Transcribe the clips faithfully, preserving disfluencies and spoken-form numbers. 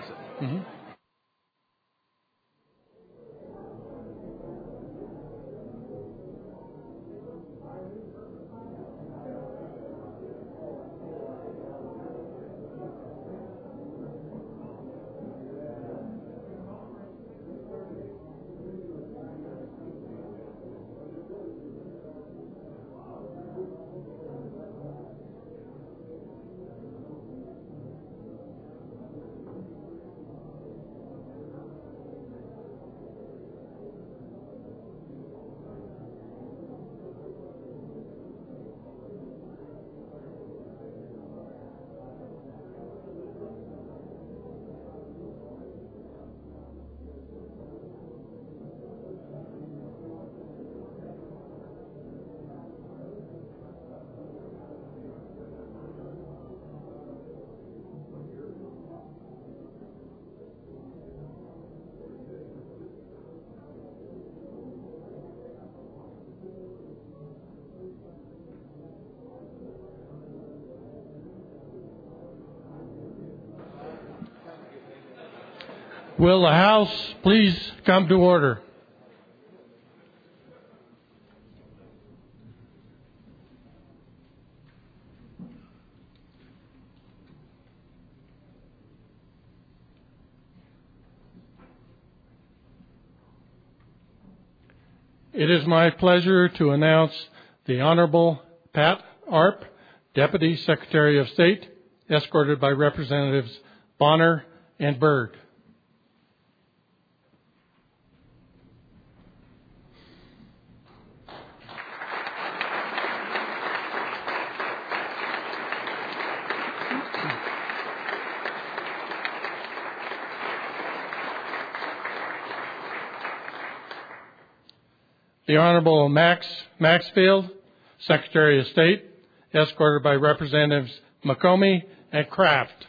Mm-hmm. Will the House please come to order? It is my pleasure to announce the Honorable Pat Arp, Deputy Secretary of State, escorted by Representatives Bonner and Berg. The Honorable Max Maxfield, Secretary of State, escorted by Representatives McComey and Kraft.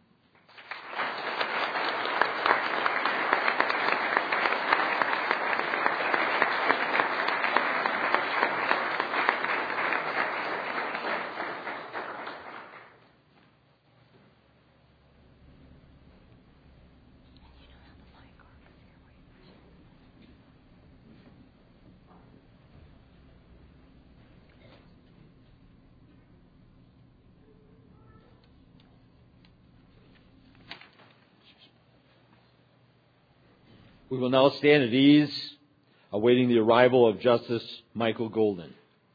We will now stand at ease, awaiting the arrival of Justice Michael Golden.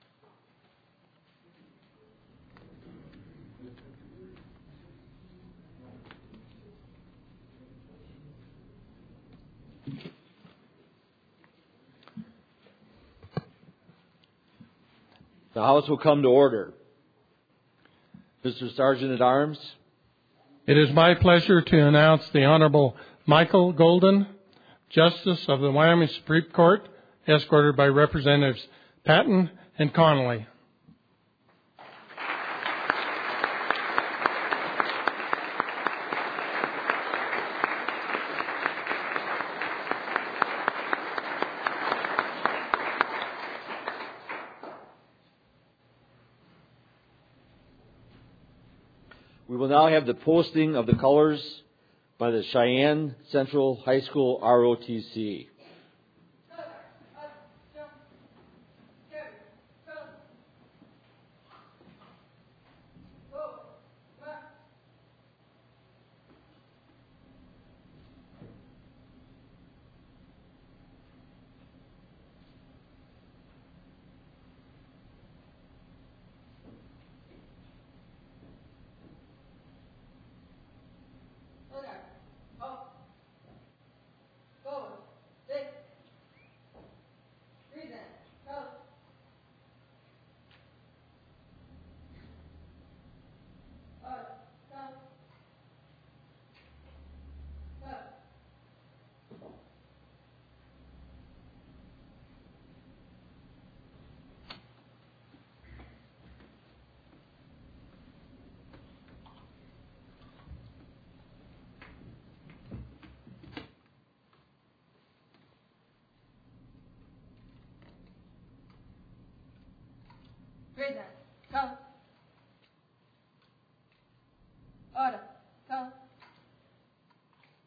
The House will come to order. Mister Sergeant at Arms. It is my pleasure to announce the Honorable Michael Golden, Justice of the Wyoming Supreme Court, escorted by Representatives Patton and Connolly. We will now have the posting of the colors by the Cheyenne Central High School R O T C. Present. Come. Order. Come.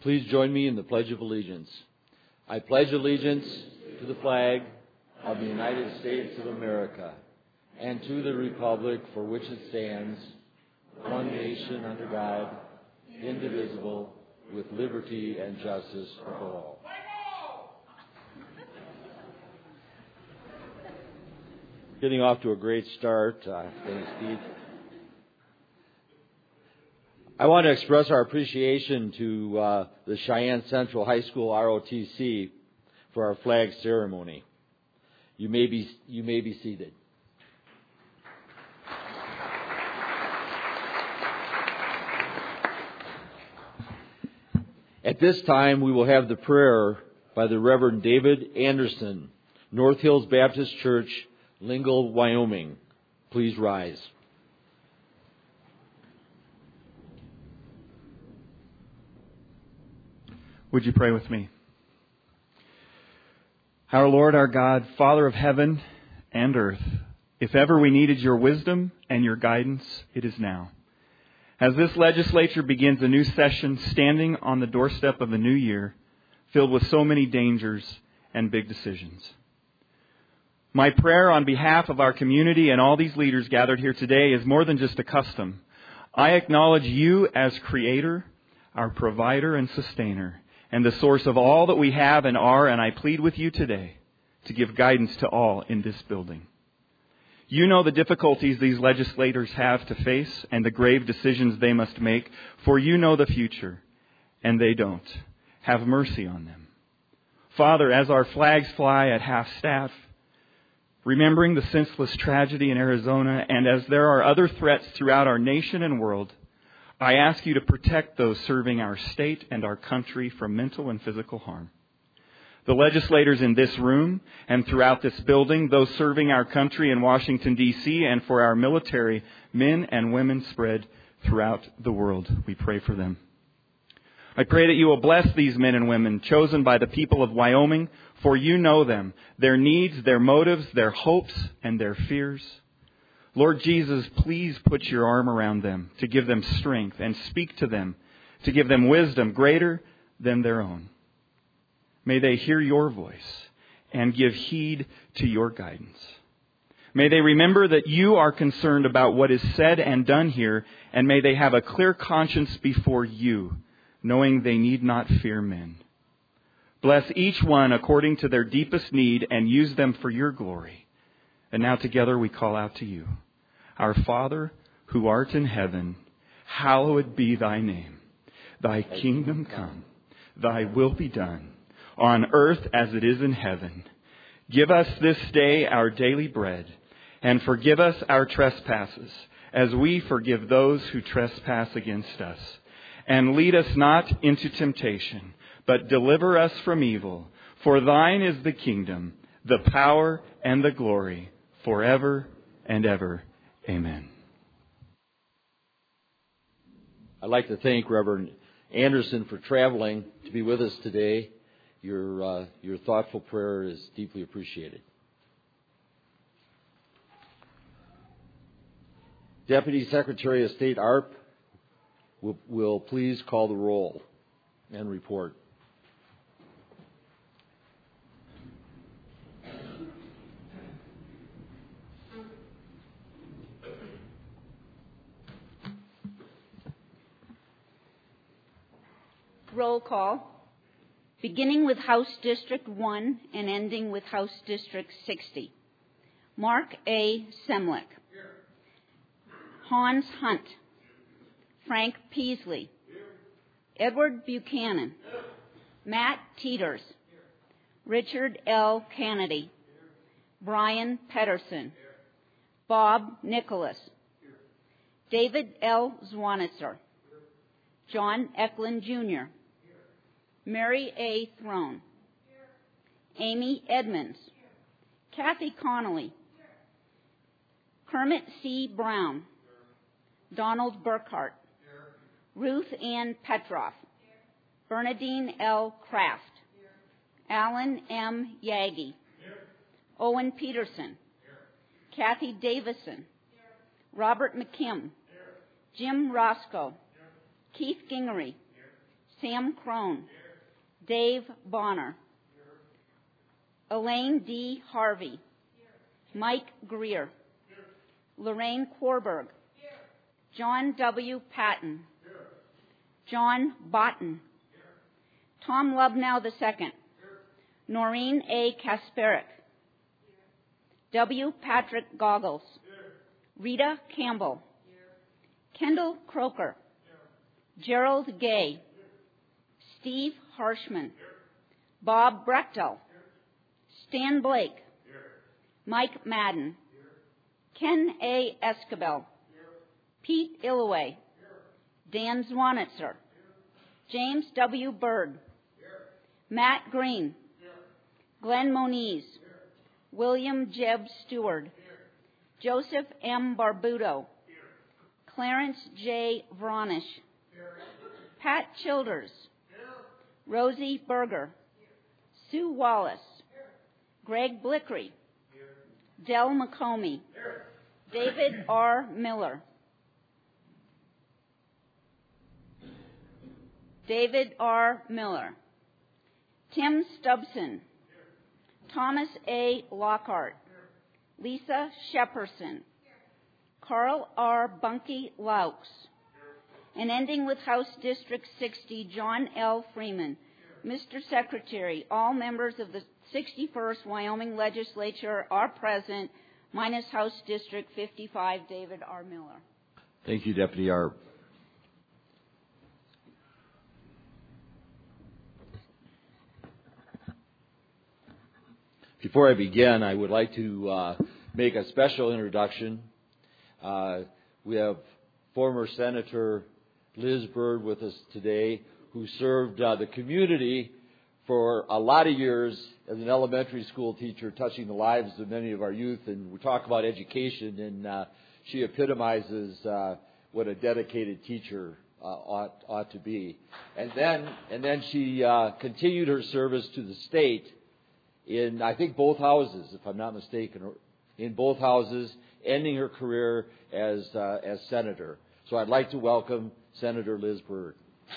Please join me in the Pledge of Allegiance. I pledge allegiance to the flag of the United States of America and to the republic for which it stands, one nation under God, indivisible, with liberty and justice for all. Getting off to a great start. Uh, thanks, Pete. I want to express our appreciation to uh, the Cheyenne Central High School R O T C for our flag ceremony. You may be you may be seated. At this time, we will have the prayer by the Reverend David Anderson, North Hills Baptist Church, Lingle, Wyoming. Please rise. Would you pray with me? Our Lord, our God, Father of heaven and earth, if ever we needed your wisdom and your guidance, it is now. As this legislature begins a new session, standing on the doorstep of a new year, filled with so many dangers and big decisions. My prayer on behalf of our community and all these leaders gathered here today is more than just a custom. I acknowledge you as Creator, our provider and sustainer, and the source of all that we have and are, and I plead with you today to give guidance to all in this building. You know the difficulties these legislators have to face and the grave decisions they must make, for you know the future, and they don't. Have mercy on them. Father, as our flags fly at half-staff, remembering the senseless tragedy in Arizona, and as there are other threats throughout our nation and world, I ask you to protect those serving our state and our country from mental and physical harm. The legislators in this room and throughout this building, those serving our country in Washington, D C, and for our military men and women spread throughout the world, we pray for them. I pray that you will bless these men and women chosen by the people of Wyoming, for you know them, their needs, their motives, their hopes, and their fears. Lord Jesus, please put your arm around them to give them strength and speak to them, to give them wisdom greater than their own. May they hear your voice and give heed to your guidance. May they remember that you are concerned about what is said and done here, and may they have a clear conscience before you, knowing they need not fear men. Bless each one according to their deepest need and use them for your glory. And now together we call out to you. Our Father, who art in heaven, hallowed be thy name. Thy kingdom come, thy will be done, on earth as it is in heaven. Give us this day our daily bread, and forgive us our trespasses, as we forgive those who trespass against us. And lead us not into temptation, but deliver us from evil. For thine is the kingdom, the power, and the glory, forever and ever. Amen. I'd like to thank Reverend Anderson for traveling to be with us today. Your uh, your thoughtful prayer is deeply appreciated. Deputy Secretary of State A R P will, will please call the roll and report. Roll call, beginning with House District one and ending with House District sixty. Mark A. Semlick. Here. Hans Hunt. Frank Peasley. Here. Edward Buchanan. Here. Matt Teeters. Here. Richard L. Kennedy. Here. Brian Pedersen. Here. Bob Nicholas. Here. David L. Zwanitzer. Here. John Eklund Junior Mary A. Throne. Here. Amy Edmonds. Here. Kathy Connolly. Here. Kermit C. Brown. Here. Donald Burkhart. Here. Ruth Ann Petroff. Here. Bernadine L. Kraft. Here. Alan M. Yagi. Here. Owen Peterson. Here. Kathy Davison. Here. Robert McKim. Here. Jim Roscoe. Here. Keith Gingery. Sam Crone. Dave Bonner. Elaine D. Harvey. Mike Greer. Lorraine Korberg. John W. Patton. John Botten. Tom Lubnow the second. Noreen A. Kasperick. W. Patrick Goggles. Rita Campbell. Kendall Croker. Gerald Gay. Steve Harshman. Bob Brechtel. Stan Blake. Mike Madden. Ken A. Escabel. Pete Illoway. Dan Zwanitzer. James W. Bird. Matt Green. Glenn Moniz. William Jeb Stewart. Joseph M. Barbuto. Clarence J. Vronish. Pat Childers. Rosie Berger. Sue Wallace. Greg Blickery. Del McComey. David R. Miller. David R. Miller. Tim Stubson. Thomas A. Lockhart. Lisa Shepperson. Carl R. Bunky Laux. And ending with House District sixty, John L. Freeman. Mister Secretary, all members of the sixty-first Wyoming Legislature are present, minus House District fifty-five, David R. Miller. Thank you, Deputy Arp. Before I begin, I would like to uh, make a special introduction. Uh, we have former Senator Liz Byrd with us today, who served uh, the community for a lot of years as an elementary school teacher, touching the lives of many of our youth. And we talk about education, and uh, she epitomizes uh, what a dedicated teacher uh, ought ought to be. And then, and then she uh, continued her service to the state in, I think, both houses, if I'm not mistaken, in both houses, ending her career as uh, as senator. So I'd like to welcome Senator Liz Byrd.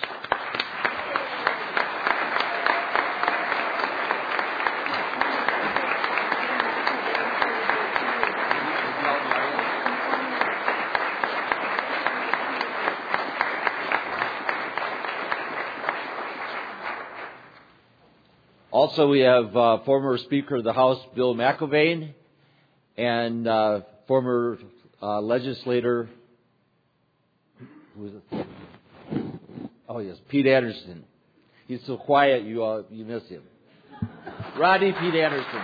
Also, we have uh, former Speaker of the House, Bill McIlvaine, and uh, former uh, legislator, who is it? Oh, yes, Pete Anderson. He's so quiet, you uh, you miss him. Rodney Pete Anderson.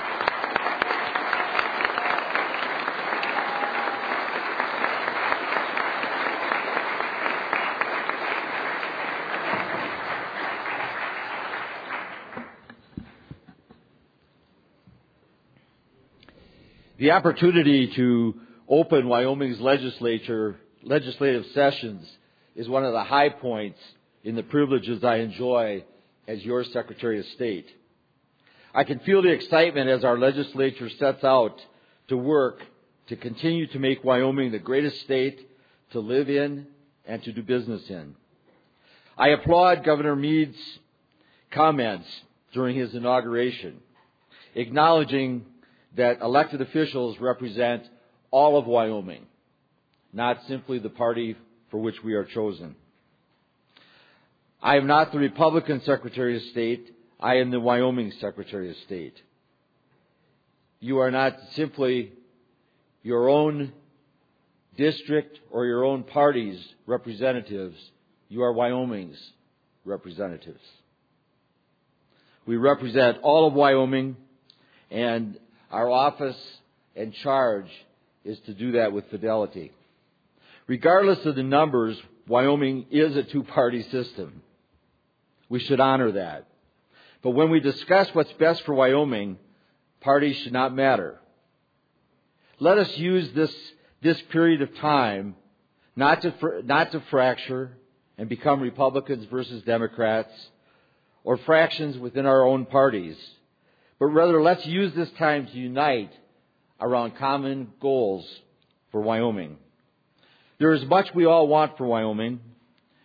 The opportunity to open Wyoming's legislature, legislative sessions is one of the high points in the privileges I enjoy as your Secretary of State. I can feel the excitement as our legislature sets out to work to continue to make Wyoming the greatest state to live in and to do business in. I applaud Governor Mead's comments during his inauguration, acknowledging that elected officials represent all of Wyoming, not simply the party for which we are chosen. I am not the Republican Secretary of State. I am the Wyoming Secretary of State. You are not simply your own district or your own party's representatives. You are Wyoming's representatives. We represent all of Wyoming, and our office and charge is to do that with fidelity. Regardless of the numbers, Wyoming is a two-party system. We should honor that. But when we discuss what's best for Wyoming, parties should not matter. Let us use this, this period of time not to, not to fracture and become Republicans versus Democrats or fractions within our own parties, but rather let's use this time to unite around common goals for Wyoming. There is much we all want for Wyoming,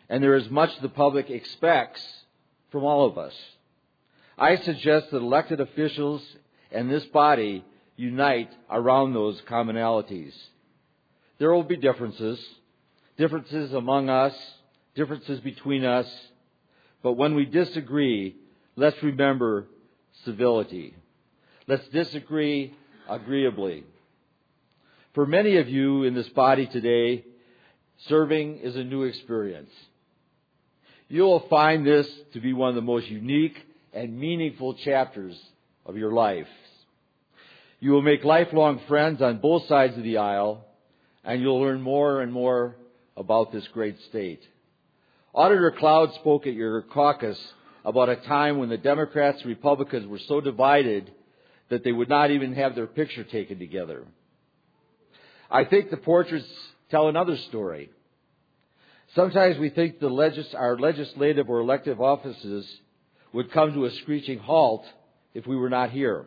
and there is much the public expects from all of us. I suggest that elected officials and this body unite around those commonalities. There will be differences, differences among us, differences between us, but when we disagree, let's remember civility. Let's disagree agreeably. For many of you in this body today, serving is a new experience. You will find this to be one of the most unique and meaningful chapters of your life. You will make lifelong friends on both sides of the aisle, and you'll learn more and more about this great state. Auditor Cloud spoke at your caucus about a time when the Democrats and Republicans were so divided that they would not even have their picture taken together. I think the portraits tell another story. Sometimes we think the legis- our legislative or elective offices would come to a screeching halt if we were not here.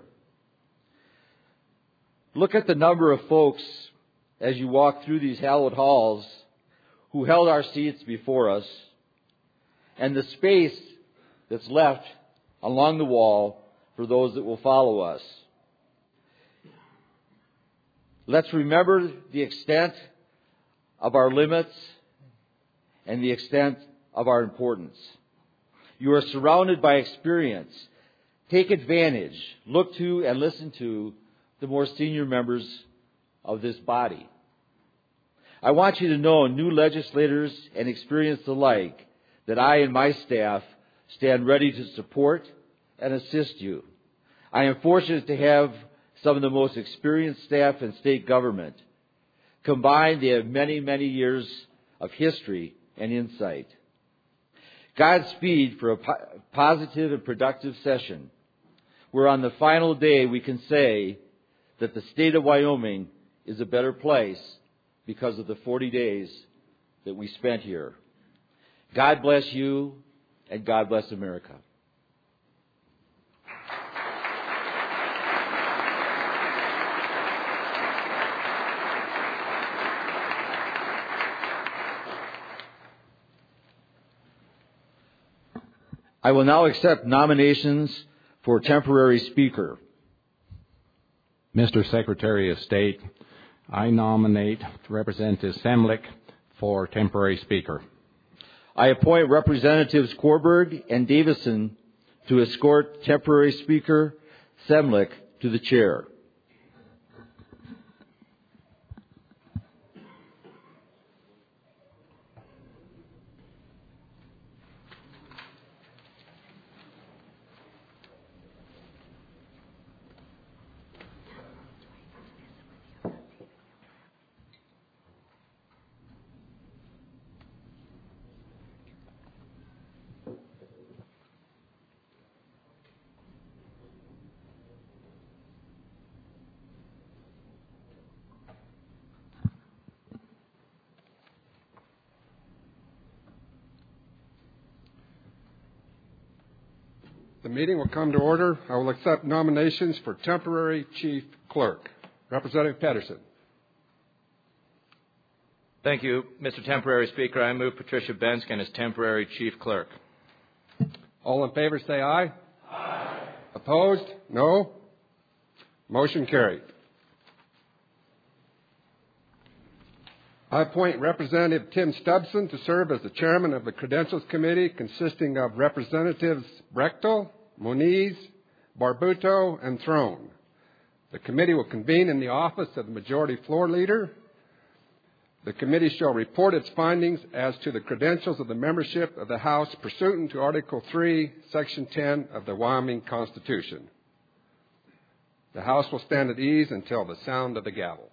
Look at the number of folks as you walk through these hallowed halls who held our seats before us, and the space that's left along the wall for those that will follow us. Let's remember the extent of our limits and the extent of our importance. You are surrounded by experience. Take advantage. Look to and listen to the more senior members of this body. I want you to know, new legislators and experienced alike, that I and my staff stand ready to support and assist you. I am fortunate to have some of the most experienced staff in state government. Combined, they have many, many years of history and insight. Godspeed for a po- positive and productive session, where on the final day we can say that the state of Wyoming is a better place because of the forty days that we spent here. God bless you, and God bless America. I will now accept nominations for temporary speaker. Mister Secretary of State, I nominate Representative Semlich for temporary speaker. I appoint Representatives Korberg and Davison to escort temporary speaker Semlich to the chair. The meeting will come to order. I will accept nominations for temporary chief clerk. Representative Pedersen. Thank you, Mister Temporary Speaker. I move Patricia Benskin as temporary chief clerk. All in favor say aye. Aye. Opposed? No. Motion carried. I appoint Representative Tim Stubson to serve as the chairman of the Credentials Committee, consisting of Representatives Brechtel, Moniz, Barbuto, and Throne. The committee will convene in the office of the Majority Floor Leader. The committee shall report its findings as to the credentials of the membership of the House pursuant to Article three, Section ten of the Wyoming Constitution. The House will stand at ease until the sound of the gavel.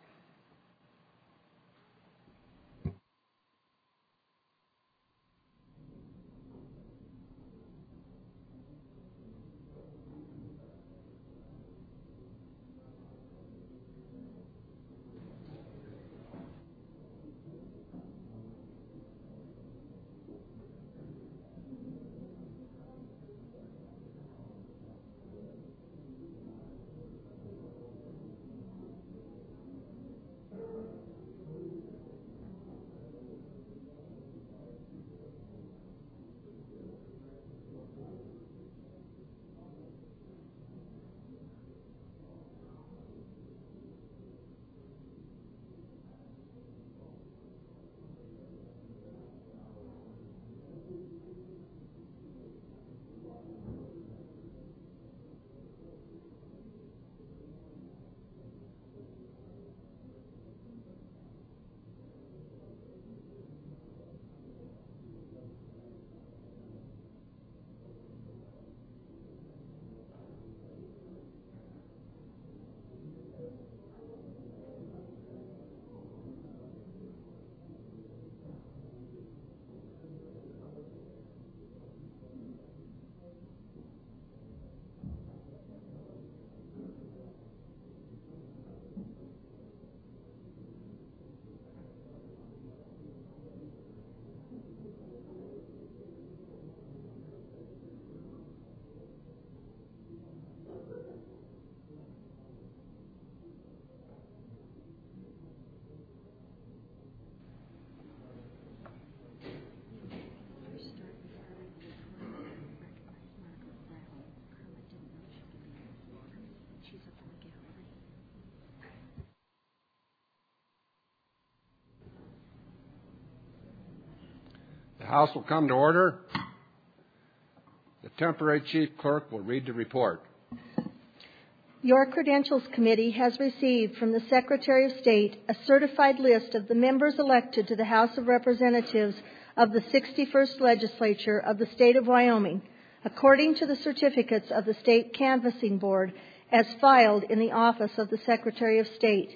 The House will come to order. The temporary chief clerk will read the report. Your Credentials Committee has received from the Secretary of State a certified list of the members elected to the House of Representatives of the sixty-first Legislature of the State of Wyoming, according to the certificates of the State Canvassing Board as filed in the office of the Secretary of State.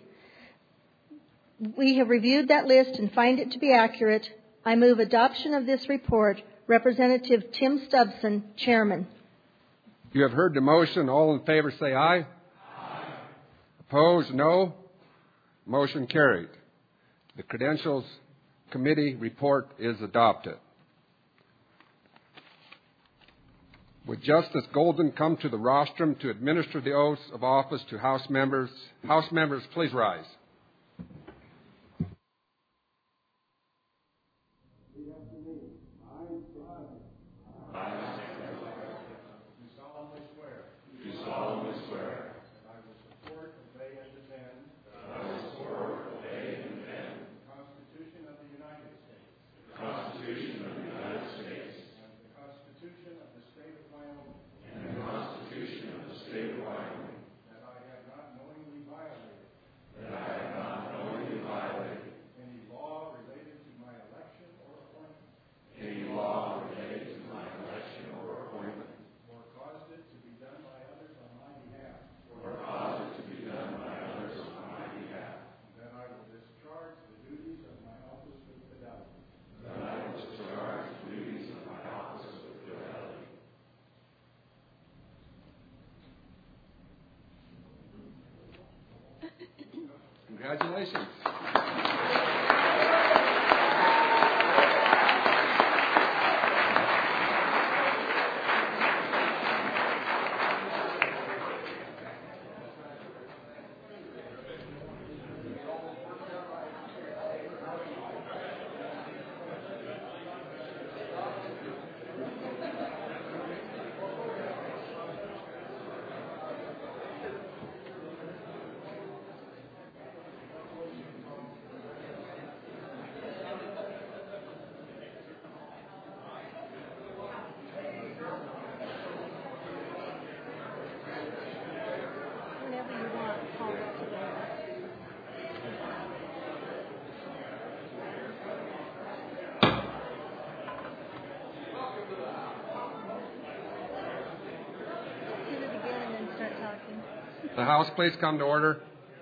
We have reviewed that list and find it to be accurate. I move adoption of this report. Representative Tim Stubson, Chairman. You have heard the motion. All in favor say aye. Aye. Opposed, no. Motion carried. The Credentials Committee report is adopted. Would Justice Golden come to the rostrum to administer the oaths of office to House members? House members, please rise. Congratulations. The House, please come to order.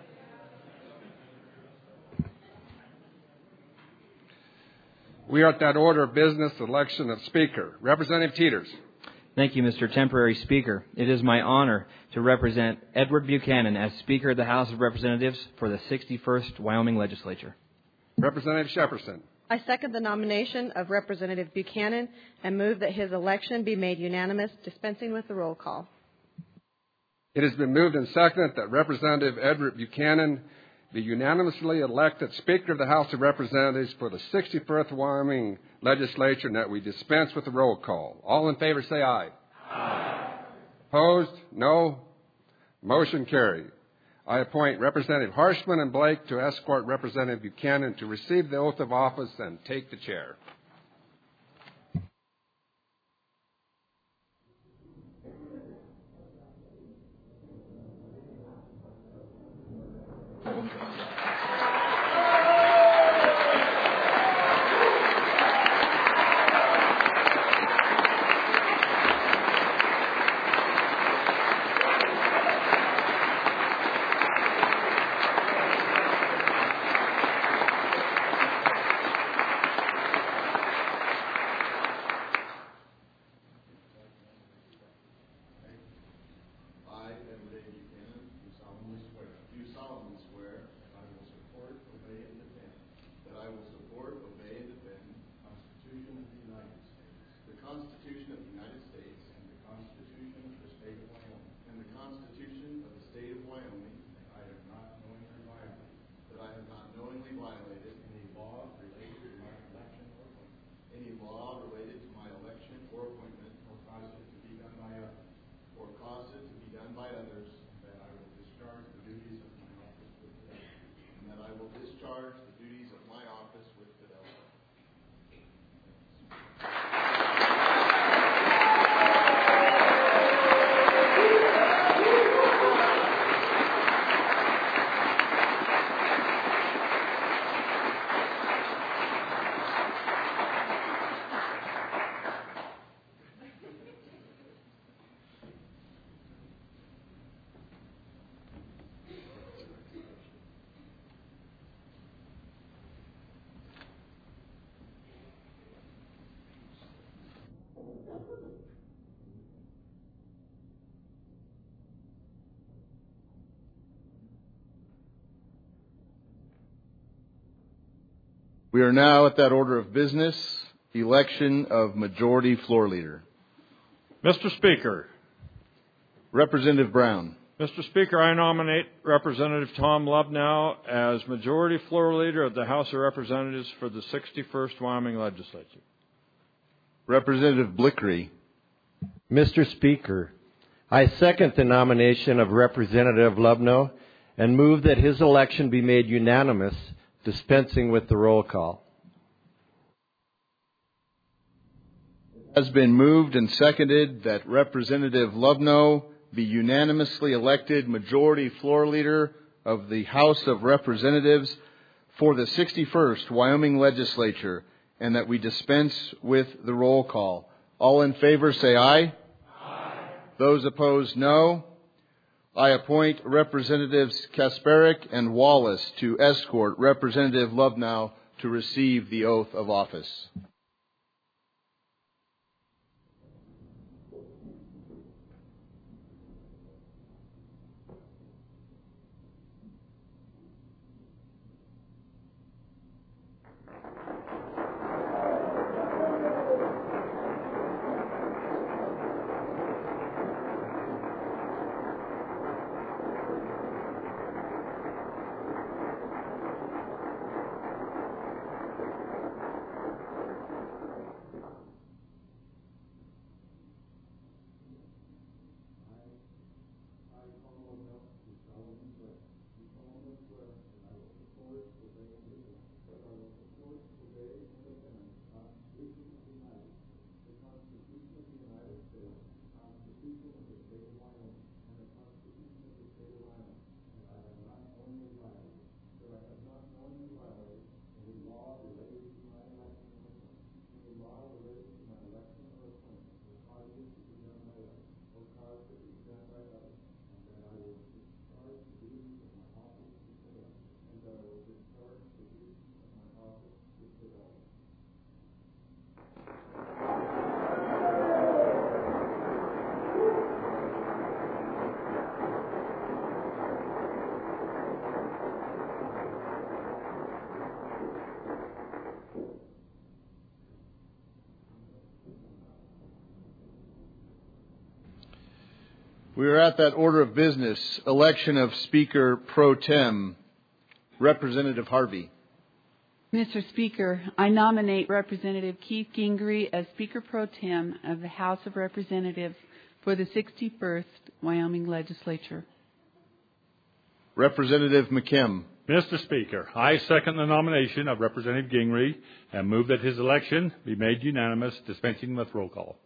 We are at that order of business, election of Speaker. Representative Teeters. Thank you, Mister Temporary Speaker. It is my honor to represent Edward Buchanan as Speaker of the House of Representatives for the sixty-first Wyoming Legislature. Representative Shepperson. I second the nomination of Representative Buchanan and move that his election be made unanimous, dispensing with the roll call. It has been moved and seconded that Representative Edward Buchanan be unanimously elected Speaker of the House of Representatives for the sixty-first Wyoming Legislature and that we dispense with the roll call. All in favor say aye. Aye. Opposed? No. Motion carried. I appoint Representative Harshman and Blake to escort Representative Buchanan to receive the oath of office and take the chair. We are now at that order of business, election of majority floor leader. Mister Speaker. Representative Brown. Mister Speaker, I nominate Representative Tom Lubnow as majority floor leader of the House of Representatives for the sixty-first Wyoming Legislature. Representative Blickery. Mister Speaker, I second the nomination of Representative Lubnow and move that his election be made unanimous, dispensing with the roll call. It has been moved and seconded that Representative Lubnow be unanimously elected majority floor leader of the House of Representatives for the sixty-first Wyoming Legislature, and that we dispense with the roll call. All in favor say aye. Aye. Those opposed, no. I appoint Representatives Kasparic and Wallace to escort Representative Lubnow to receive the oath of office. We are at that order of business, election of Speaker Pro Tem, Representative Harvey. Mister Speaker, I nominate Representative Keith Gingrey as Speaker Pro Tem of the House of Representatives for the sixty-first Wyoming Legislature. Representative McKim. Mister Speaker, I second the nomination of Representative Gingrey and move that his election be made unanimous, dispensing with roll call.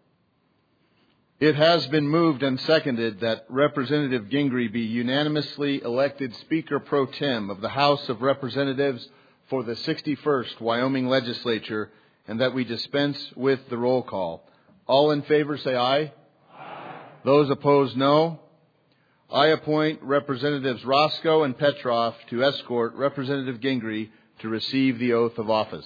It has been moved and seconded that Representative Gingrey be unanimously elected Speaker Pro Tem of the House of Representatives for the sixty-first Wyoming Legislature, and that we dispense with the roll call. All in favor say aye. Aye. Those opposed, no. I appoint Representatives Roscoe and Petroff to escort Representative Gingrey to receive the oath of office.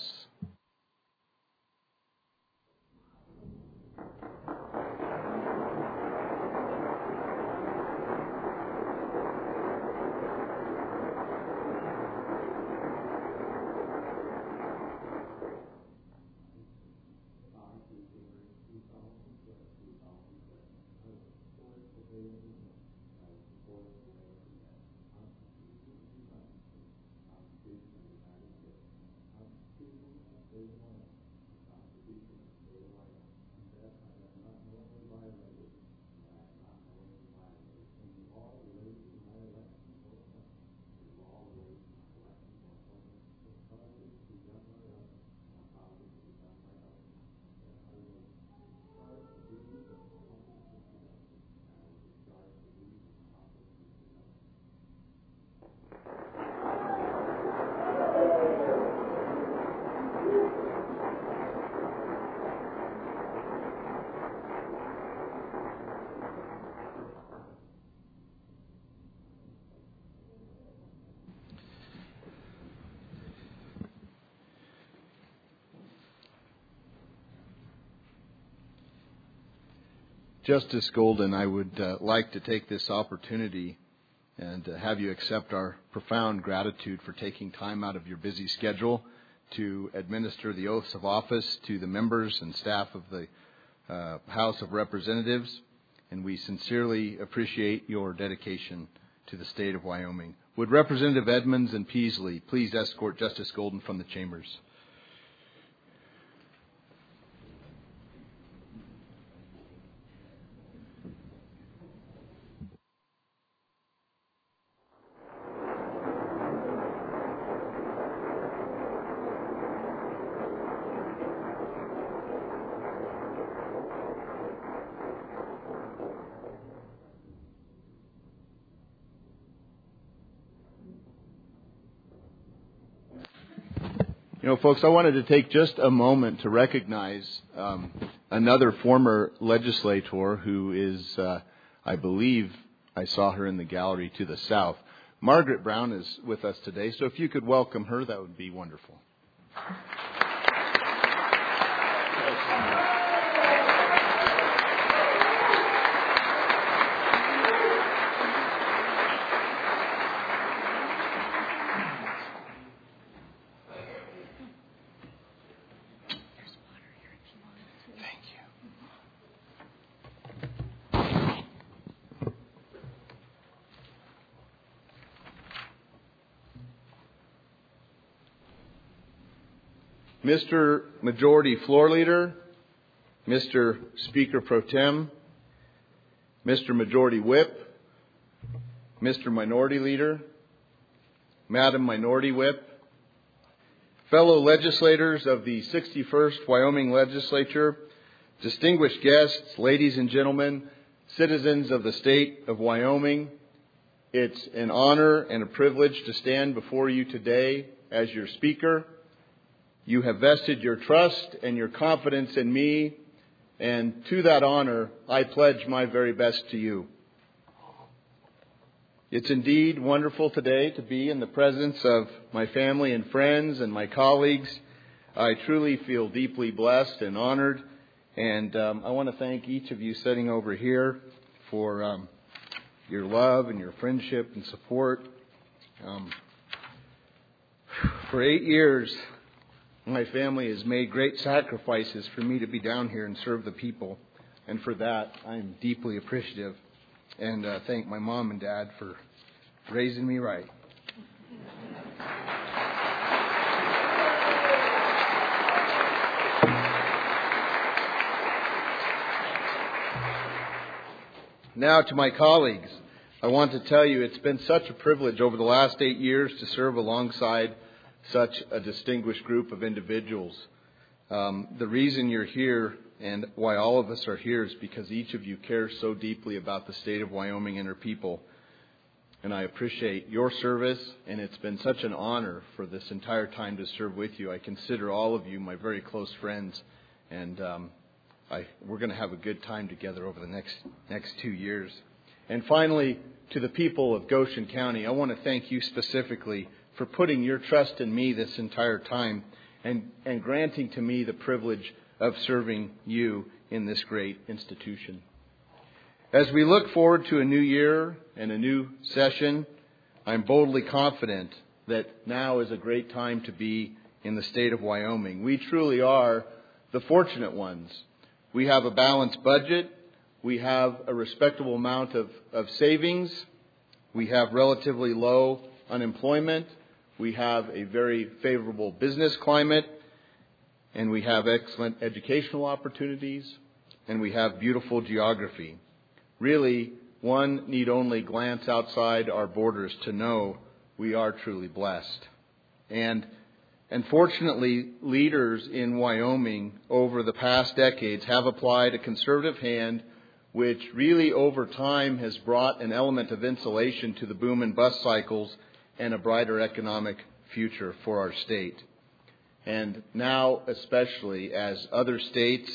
Justice Golden, I would uh, like to take this opportunity and uh, have you accept our profound gratitude for taking time out of your busy schedule to administer the oaths of office to the members and staff of the uh, House of Representatives. And we sincerely appreciate your dedication to the state of Wyoming. Would Representative Edmonds and Peasley please escort Justice Golden from the chambers? You know, folks, I wanted to take just a moment to recognize um, another former legislator who is, uh, I believe, I saw her in the gallery to the south. Margaret Brown is with us today, so if you could welcome her, that would be wonderful. Mister Majority Floor Leader, Mister Speaker Pro Tem, Mister Majority Whip, Mister Minority Leader, Madam Minority Whip, fellow legislators of the sixty-first Wyoming Legislature, distinguished guests, ladies and gentlemen, citizens of the state of Wyoming, it's an honor and a privilege to stand before you today as your speaker. You have vested your trust and your confidence in me, and to that honor, I pledge my very best to you. It's indeed wonderful today to be in the presence of my family and friends and my colleagues. I truly feel deeply blessed and honored, and um, I want to thank each of you sitting over here for um, your love and your friendship and support. Um, for eight years, my family has made great sacrifices for me to be down here and serve the people. And for that, I'm deeply appreciative. And uh, thank my mom and dad for raising me right. Now to my colleagues, I want to tell you it's been such a privilege over the last eight years to serve alongside such a distinguished group of individuals. Um, the reason you're here and why all of us are here is because each of you cares so deeply about the state of Wyoming and her people. And I appreciate your service, and it's been such an honor for this entire time to serve with you. I consider all of you my very close friends, and um, I, we're going to have a good time together over the next next two years. And finally, to the people of Goshen County, I want to thank you specifically for putting your trust in me this entire time and, and granting to me the privilege of serving you in this great institution. As we look forward to a new year and a new session, I'm boldly confident that now is a great time to be in the state of Wyoming. We truly are the fortunate ones. We have a balanced budget. We have a respectable amount of, of savings. We have relatively low unemployment. We have a very favorable business climate, and we have excellent educational opportunities, and we have beautiful geography. Really, one need only glance outside our borders to know we are truly blessed. And unfortunately, leaders in Wyoming over the past decades have applied a conservative hand, which really over time has brought an element of insulation to the boom and bust cycles and a brighter economic future for our state. And now, especially as other states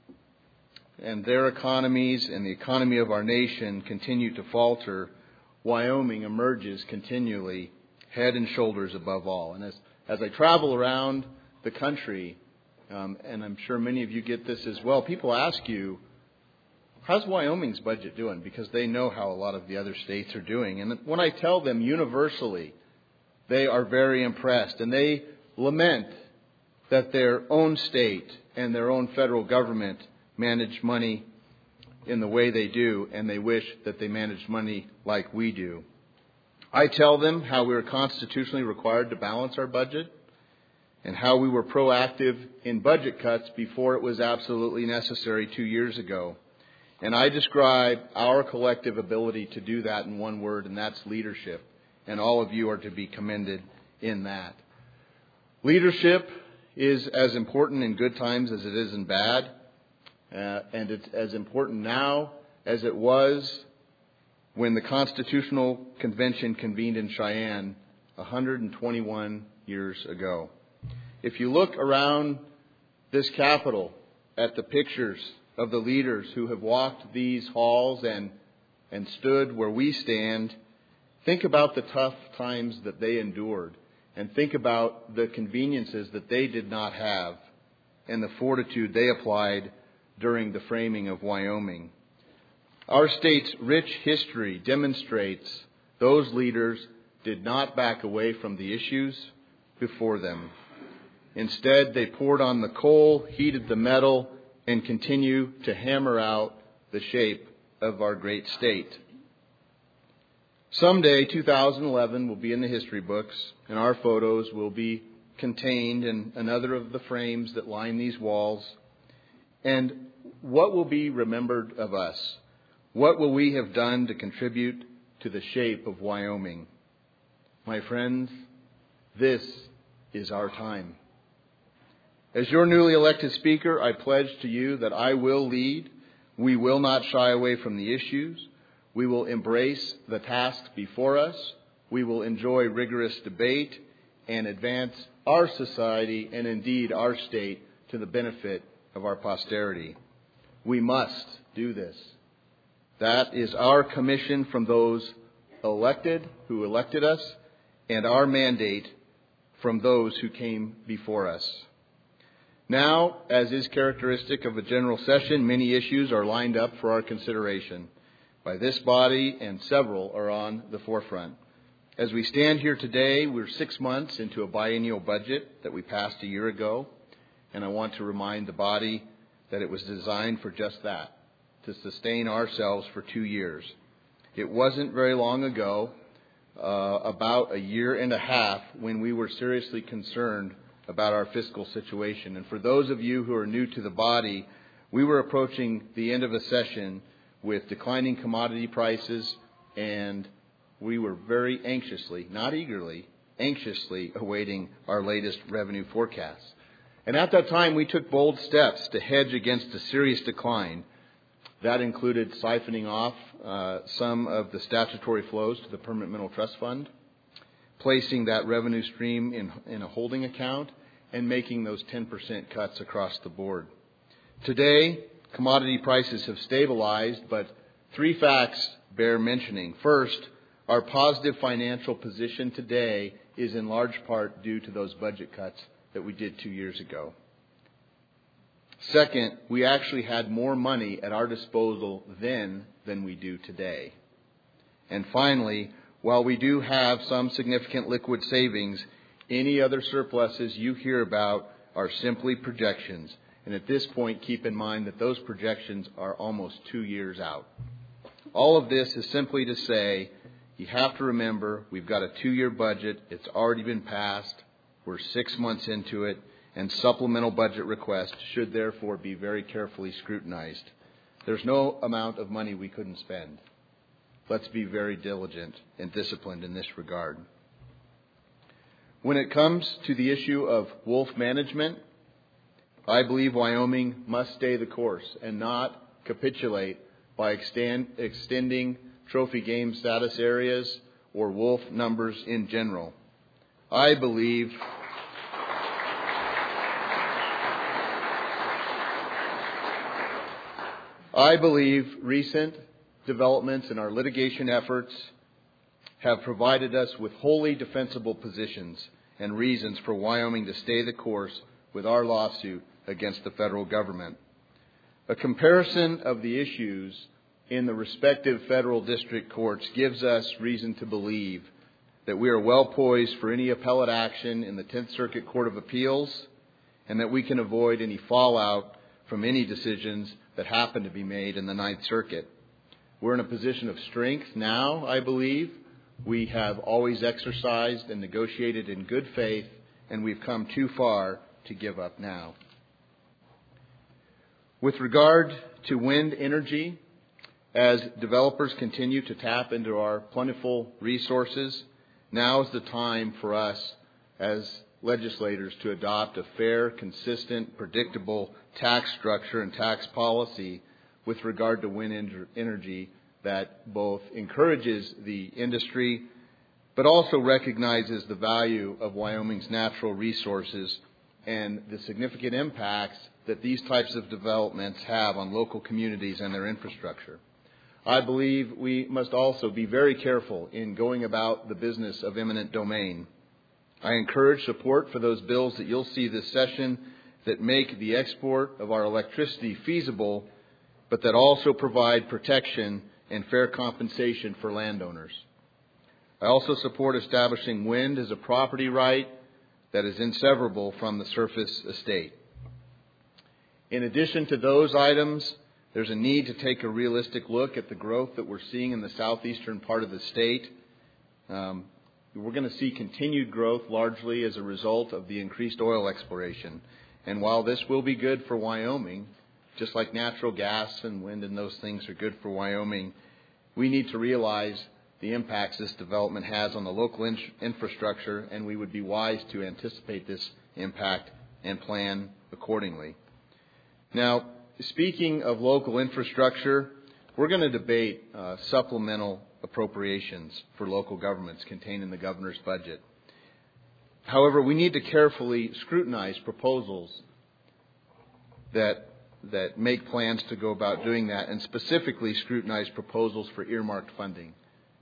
and their economies and the economy of our nation continue to falter, Wyoming emerges continually head and shoulders above all. And as, as I travel around the country, um, and I'm sure many of you get this as well, people ask you, how's Wyoming's budget doing? Because they know how a lot of the other states are doing. And when I tell them universally, they are very impressed. And they lament that their own state and their own federal government manage money in the way they do, and they wish that they managed money like we do. I tell them how we are constitutionally required to balance our budget and how we were proactive in budget cuts before it was absolutely necessary two years ago. And I describe our collective ability to do that in one word, and that's leadership. And all of you are to be commended in that. Leadership is as important in good times as it is in bad. Uh, and it's as important now as it was when the Constitutional Convention convened in Cheyenne one hundred twenty-one years ago. If you look around this Capitol at the pictures of the leaders who have walked these halls and, and stood where we stand, think about the tough times that they endured, and think about the conveniences that they did not have and the fortitude they applied during the framing of Wyoming. Our state's rich history demonstrates those leaders did not back away from the issues before them. Instead, they poured on the coal, heated the metal, and continue to hammer out the shape of our great state. Someday, two thousand eleven will be in the history books, and our photos will be contained in another of the frames that line these walls. And what will be remembered of us? What will we have done to contribute to the shape of Wyoming? My friends, this is our time. As your newly elected speaker, I pledge to you that I will lead. We will not shy away from the issues. We will embrace the tasks before us. We will enjoy rigorous debate and advance our society and indeed our state to the benefit of our posterity. We must do this. That is our commission from those elected, who elected us, and our mandate from those who came before us. Now, as is characteristic of a general session, many issues are lined up for our consideration by this body, and several are on the forefront. As we stand here today, we're six months into a biennial budget that we passed a year ago, and I want to remind the body that it was designed for just that, to sustain ourselves for two years. It wasn't very long ago, uh, about a year and a half, when we were seriously concerned about our fiscal situation. And for those of you who are new to the body, we were approaching the end of a session with declining commodity prices, and we were very anxiously, not eagerly, anxiously awaiting our latest revenue forecasts. And at that time, we took bold steps to hedge against a serious decline. That included siphoning off uh, some of the statutory flows to the Permanent Mineral Trust Fund, placing that revenue stream in, in a holding account, and making those ten percent cuts across the board. Today, commodity prices have stabilized, but three facts bear mentioning. First, our positive financial position today is in large part due to those budget cuts that we did two years ago. Second, we actually had more money at our disposal then than we do today. And finally, while we do have some significant liquid savings, any other surpluses you hear about are simply projections. And at this point, keep in mind that those projections are almost two years out. All of this is simply to say, you have to remember, we've got a two-year budget. It's already been passed. We're six months into it, and supplemental budget requests should therefore be very carefully scrutinized. There's no amount of money we couldn't spend. Let's be very diligent and disciplined in this regard. When it comes to the issue of wolf management, I believe Wyoming must stay the course and not capitulate by extend, extending trophy game status areas or wolf numbers in general. I believe I believe recent developments in our litigation efforts have provided us with wholly defensible positions and reasons for Wyoming to stay the course with our lawsuit against the federal government. A comparison of the issues in the respective federal district courts gives us reason to believe that we are well poised for any appellate action in the Tenth Circuit Court of Appeals, and that we can avoid any fallout from any decisions that happen to be made in the Ninth Circuit. We're in a position of strength now, I believe. We have always exercised and negotiated in good faith, and we've come too far to give up now. With regard to wind energy, as developers continue to tap into our plentiful resources, now is the time for us as legislators to adopt a fair, consistent, predictable tax structure and tax policy with regard to wind energy that both encourages the industry but also recognizes the value of Wyoming's natural resources and the significant impacts that these types of developments have on local communities and their infrastructure. I believe we must also be very careful in going about the business of eminent domain. I encourage support for those bills that you'll see this session that make the export of our electricity feasible, but that also provide protection and fair compensation for landowners. I also support establishing wind as a property right that is inseparable from the surface estate. In addition to those items, there's a need to take a realistic look at the growth that we're seeing in the southeastern part of the state. Um, we're going to see continued growth largely as a result of the increased oil exploration. And while this will be good for Wyoming, just like natural gas and wind and those things are good for Wyoming, we need to realize the impacts this development has on the local in- infrastructure, and we would be wise to anticipate this impact and plan accordingly. Now, speaking of local infrastructure, we're going to debate uh, supplemental appropriations for local governments contained in the governor's budget. However, we need to carefully scrutinize proposals that that make plans to go about doing that, and specifically scrutinize proposals for earmarked funding.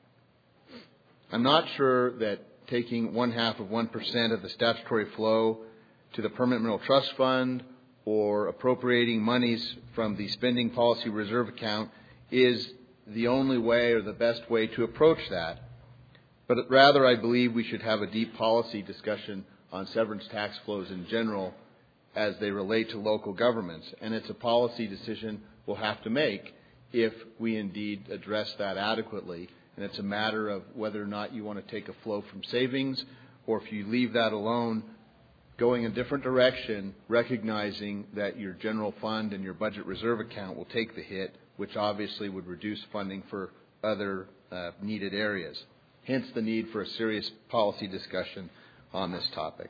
I'm not sure that taking one half of one percent of the statutory flow to the Permanent Mineral Trust Fund or appropriating monies from the Spending Policy Reserve Account is the only way or the best way to approach that. But rather, I believe we should have a deep policy discussion on severance tax flows in general as they relate to local governments. And it's a policy decision we'll have to make if we indeed address that adequately. And it's a matter of whether or not you want to take a flow from savings, or if you leave that alone, going a different direction, recognizing that your general fund and your budget reserve account will take the hit, which obviously would reduce funding for other uh, needed areas. Hence the need for a serious policy discussion on this topic.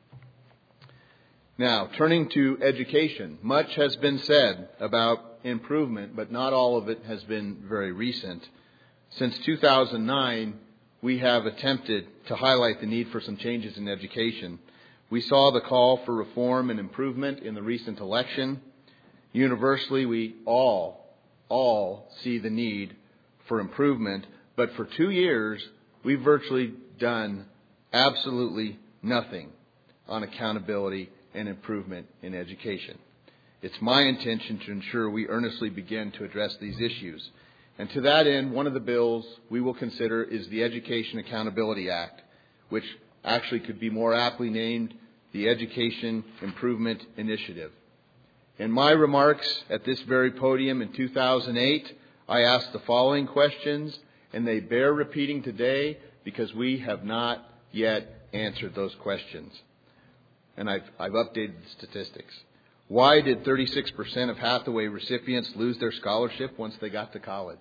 Now, turning to education, much has been said about improvement, but not all of it has been very recent. Since two thousand nine, we have attempted to highlight the need for some changes in education. We saw the call for reform and improvement in the recent election. Universally, we all, all see the need for improvement, but for two years, we've virtually done absolutely nothing on accountability and improvement in education. It's my intention to ensure we earnestly begin to address these issues. And to that end, one of the bills we will consider is the Education Accountability Act, which actually could be more aptly named the Education Improvement Initiative. In my remarks at this very podium in two thousand eight, I asked the following questions, and they bear repeating today because we have not yet answered those questions. And I've, I've updated the statistics. Why did thirty-six percent of Hathaway recipients lose their scholarship once they got to college?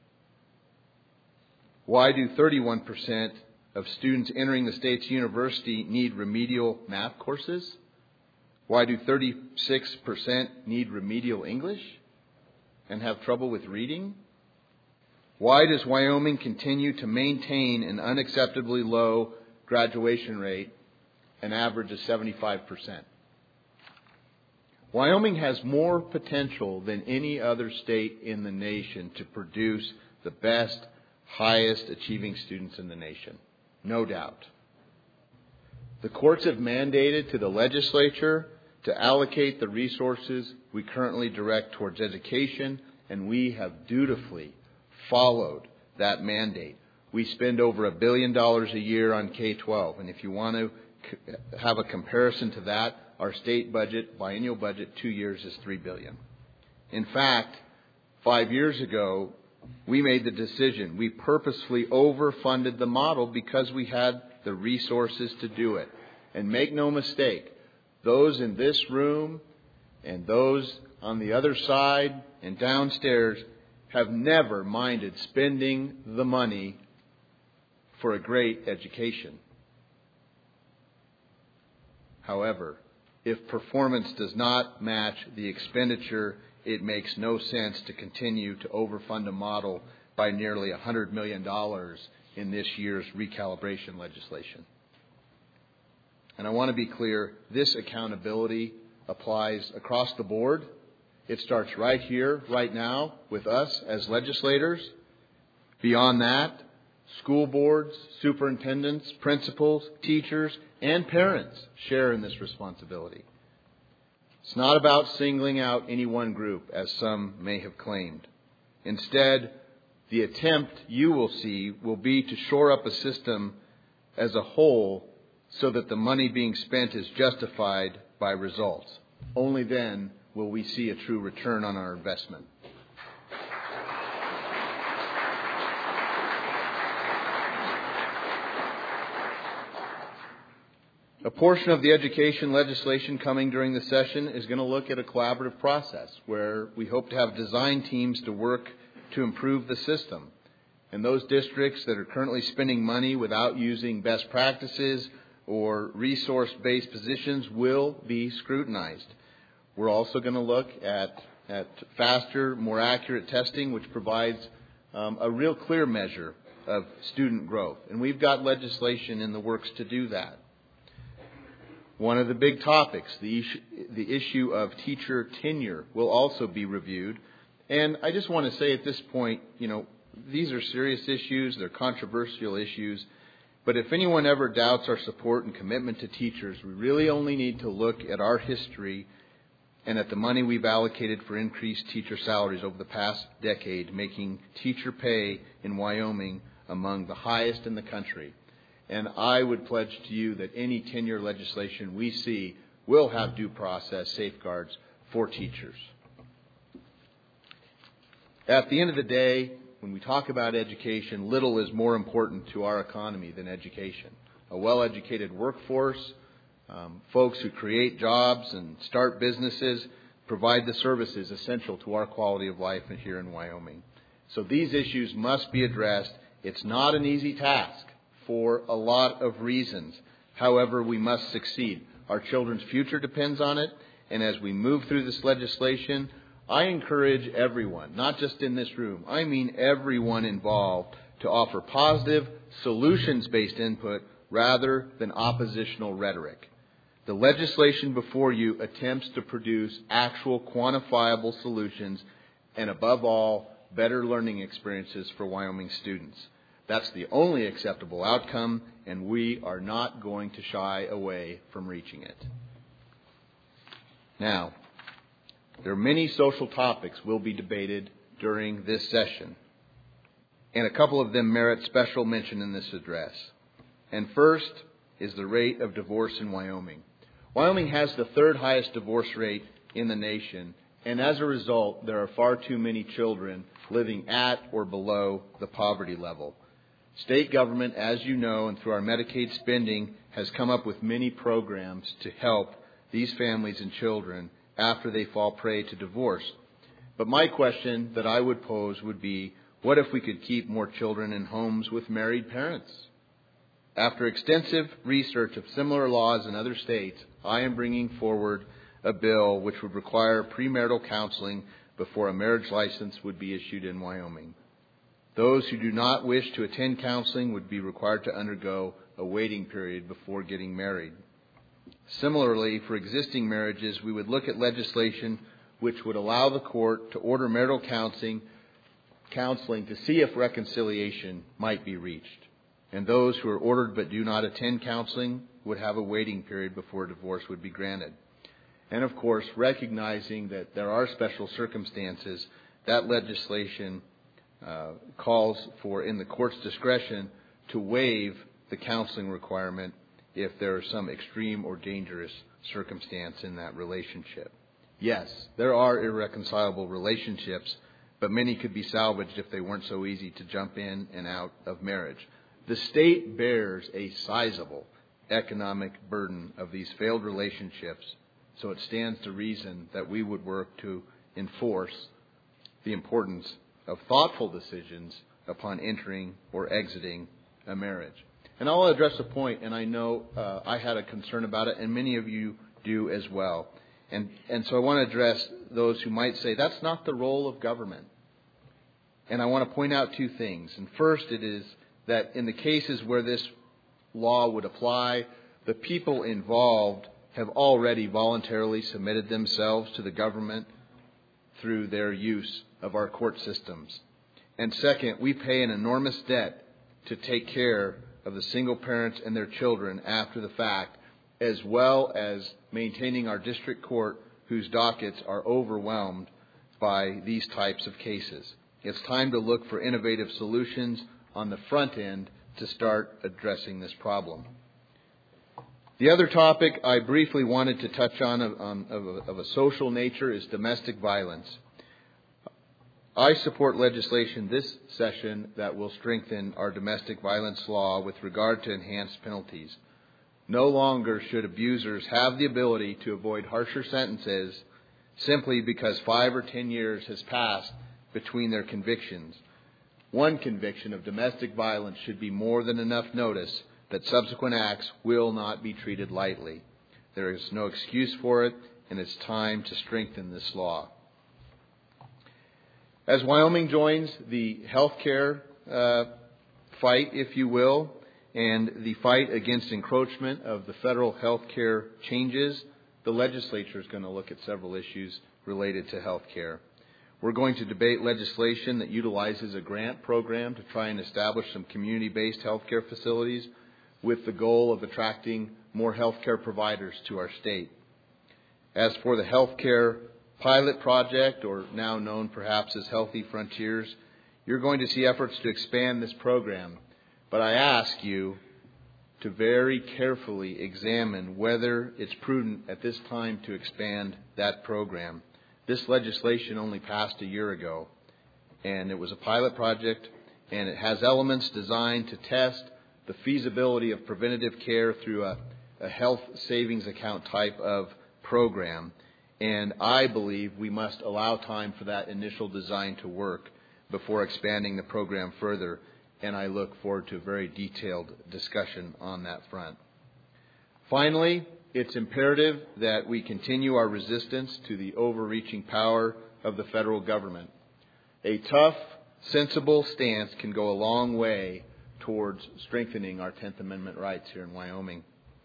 Why do thirty-one percent of students entering the state's university need remedial math courses? Why do thirty-six percent need remedial English and have trouble with reading? Why does Wyoming continue to maintain an unacceptably low graduation rate, an average of seventy-five percent? Wyoming has more potential than any other state in the nation to produce the best, highest achieving students in the nation. No doubt. The courts have mandated to the legislature to allocate the resources we currently direct towards education, and we have dutifully followed that mandate. We spend over a billion dollars a year on K twelve, and if you want to have a comparison to that, our state budget, biennial budget, two years is three billion dollars. In fact, five years ago, we made the decision. We purposefully overfunded the model because we had the resources to do it. And make no mistake, those in this room and those on the other side and downstairs have never minded spending the money for a great education. However, if performance does not match the expenditure, it makes no sense to continue to overfund a model by nearly one hundred million dollars in this year's recalibration legislation. And I want to be clear, this accountability applies across the board. It starts right here, right now, with us as legislators. Beyond that, school boards, superintendents, principals, teachers, and parents share in this responsibility. It's not about singling out any one group, as some may have claimed. Instead, the attempt you will see will be to shore up a system as a whole so that the money being spent is justified by results. Only then will we see a true return on our investment. A portion of the education legislation coming during the session is going to look at a collaborative process where we hope to have design teams to work to improve the system. And those districts that are currently spending money without using best practices or resource-based positions will be scrutinized. We're also going to look at, at faster, more accurate testing, which provides um, a real clear measure of student growth. And we've got legislation in the works to do that. One of the big topics, the issue, the issue of teacher tenure, will also be reviewed. And I just want to say at this point, you know, these are serious issues, they're controversial issues. But if anyone ever doubts our support and commitment to teachers, we really only need to look at our history and at the money we've allocated for increased teacher salaries over the past decade, making teacher pay in Wyoming among the highest in the country. And I would pledge to you that any tenure legislation we see will have due process safeguards for teachers. At the end of the day, when we talk about education, little is more important to our economy than education. A well-educated workforce, um, folks who create jobs and start businesses, provide the services essential to our quality of life here in Wyoming. So these issues must be addressed. It's not an easy task for a lot of reasons. However, we must succeed. Our children's future depends on it. And as we move through this legislation, I encourage everyone, not just in this room, I mean everyone involved, to offer positive, solutions-based input rather than oppositional rhetoric. The legislation before you attempts to produce actual quantifiable solutions and, above all, better learning experiences for Wyoming students. That's the only acceptable outcome, and we are not going to shy away from reaching it. Now, there are many social topics will be debated during this session, and a couple of them merit special mention in this address. And first is the rate of divorce in Wyoming. Wyoming has the third highest divorce rate in the nation, and as a result, there are far too many children living at or below the poverty level. State government, as you know, and through our Medicaid spending, has come up with many programs to help these families and children after they fall prey to divorce. But my question that I would pose would be, what if we could keep more children in homes with married parents? After extensive research of similar laws in other states, I am bringing forward a bill which would require premarital counseling before a marriage license would be issued in Wyoming. Those who do not wish to attend counseling would be required to undergo a waiting period before getting married. Similarly, for existing marriages, we would look at legislation which would allow the court to order marital counseling, counseling to see if reconciliation might be reached. And those who are ordered but do not attend counseling would have a waiting period before divorce would be granted. And of course, recognizing that there are special circumstances, that legislation uh, calls for, in the court's discretion, to waive the counseling requirement if there is some extreme or dangerous circumstance in that relationship. Yes, there are irreconcilable relationships, but many could be salvaged if they weren't so easy to jump in and out of marriage. The state bears a sizable economic burden of these failed relationships, so it stands to reason that we would work to enforce the importance of thoughtful decisions upon entering or exiting a marriage. And I'll address a point, and I know uh, I had a concern about it, and many of you do as well. And, and so I want to address those who might say that's not the role of government. And I want to point out two things. And first, it is that in the cases where this law would apply, the people involved have already voluntarily submitted themselves to the government through their use of our court systems. And second, we pay an enormous debt to take care of the single parents and their children after the fact, as well as maintaining our district court, whose dockets are overwhelmed by these types of cases. It's time to look for innovative solutions on the front end to start addressing this problem. The other topic I briefly wanted to touch on of, um, of, a, of a social nature is domestic violence. I support legislation this session that will strengthen our domestic violence law with regard to enhanced penalties. No longer should abusers have the ability to avoid harsher sentences simply because five or ten years has passed between their convictions. One conviction of domestic violence should be more than enough notice that subsequent acts will not be treated lightly. There is no excuse for it, and it's time to strengthen this law. As Wyoming joins the health care uh, fight, if you will, and the fight against encroachment of the federal health care changes, the legislature is going to look at several issues related to health care. We're going to debate legislation that utilizes a grant program to try and establish some community-based health care facilities with the goal of attracting more health care providers to our state. As for the health care pilot project, or now known perhaps as Healthy Frontiers, you're going to see efforts to expand this program. But I ask you to very carefully examine whether it's prudent at this time to expand that program. This legislation only passed a year ago, and it was a pilot project, and it has elements designed to test the feasibility of preventative care through a, a health savings account type of program. And I believe we must allow time for that initial design to work before expanding the program further. And I look forward to a very detailed discussion on that front. Finally, it's imperative that we continue our resistance to the overreaching power of the federal government. A tough, sensible stance can go a long way towards strengthening our tenth Amendment rights here in Wyoming.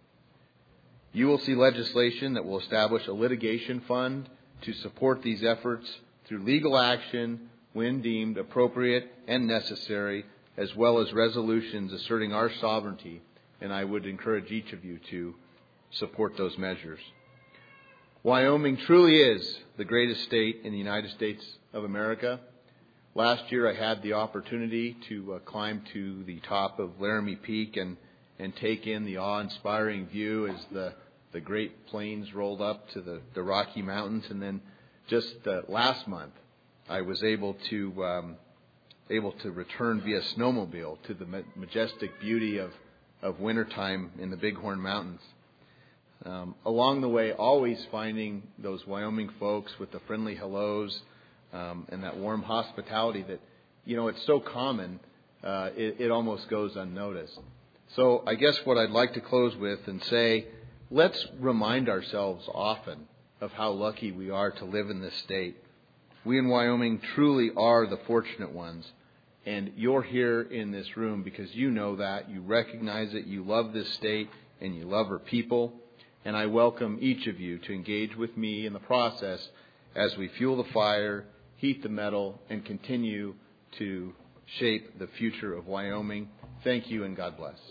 You will see legislation that will establish a litigation fund to support these efforts through legal action when deemed appropriate and necessary, as well as resolutions asserting our sovereignty, and I would encourage each of you to support those measures. Wyoming truly is the greatest state in the United States of America. Last year I had the opportunity to uh, climb to the top of Laramie Peak and and take in the awe-inspiring view as the, the Great Plains rolled up to the, the Rocky Mountains. And then just uh, last month, I was able to um, able to return via snowmobile to the majestic beauty of, of wintertime in the Bighorn Mountains. Um, along the way, always finding those Wyoming folks with the friendly hellos um, and that warm hospitality that, you know, it's so common, uh, it, it almost goes unnoticed. So I guess what I'd like to close with and say, let's remind ourselves often of how lucky we are to live in this state. We in Wyoming truly are the fortunate ones. And you're here in this room because you know that, you recognize it, you love this state, and you love her people. And I welcome each of you to engage with me in the process as we fuel the fire, heat the metal, and continue to shape the future of Wyoming. Thank you, and God bless.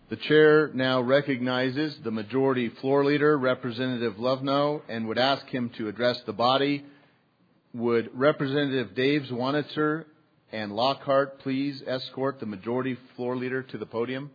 The chair now recognizes the majority floor leader, Representative Lovno, and would ask him to address the body. Would Representative Dave Zwanitzer and Lockhart please escort the majority floor leader to the podium?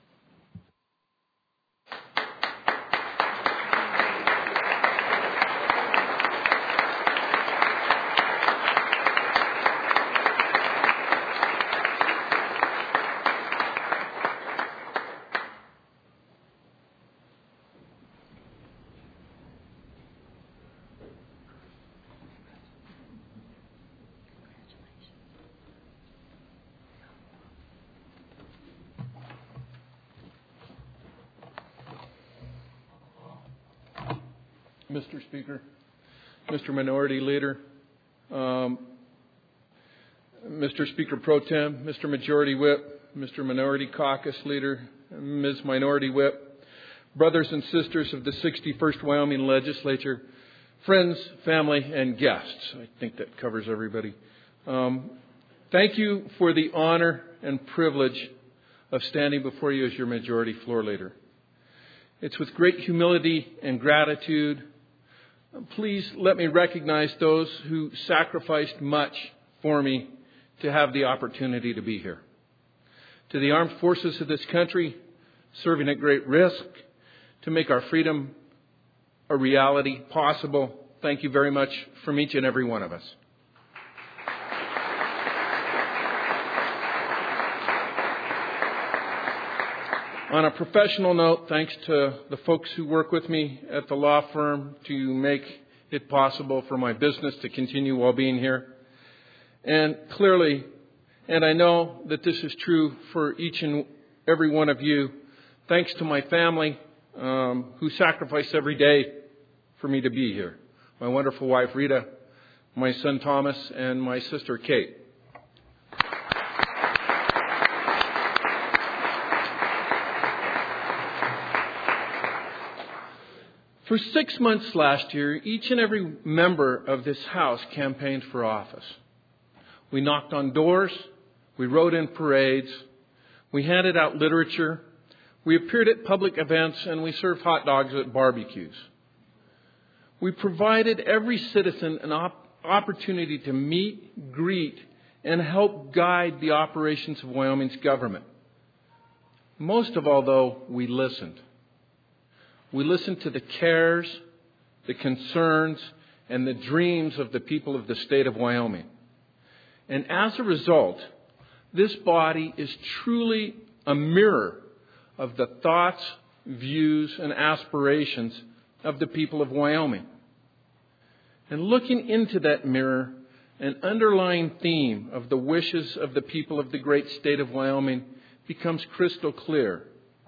Mister Speaker, Mister Minority Leader, um, Mister Speaker Pro Tem, Mister Majority Whip, Mister Minority Caucus Leader, Miz Minority Whip, brothers and sisters of the sixty-first Wyoming Legislature, friends, family, and guests. I think that covers everybody. Um, thank you for the honor and privilege of standing before you as your Majority Floor Leader. It's with great humility and gratitude. Please let me recognize those who sacrificed much for me to have the opportunity to be here. To the armed forces of this country, serving at great risk to make our freedom a reality possible, thank you very much from each and every one of us. On a professional note, thanks to the folks who work with me at the law firm to make it possible for my business to continue while being here. And clearly, and I know that this is true for each and every one of you, thanks to my family um, who sacrifice every day for me to be here. My wonderful wife, Rita, my son, Thomas, and my sister, Kate. For six months last year, each and every member of this House campaigned for office. We knocked on doors, we rode in parades, we handed out literature, we appeared at public events, and we served hot dogs at barbecues. We provided every citizen an op- opportunity to meet, greet, and help guide the operations of Wyoming's government. Most of all, though, we listened. We listened to the cares, the concerns, and the dreams of the people of the state of Wyoming. And as a result, this body is truly a mirror of the thoughts, views, and aspirations of the people of Wyoming. And looking into that mirror, an underlying theme of the wishes of the people of the great state of Wyoming becomes crystal clear.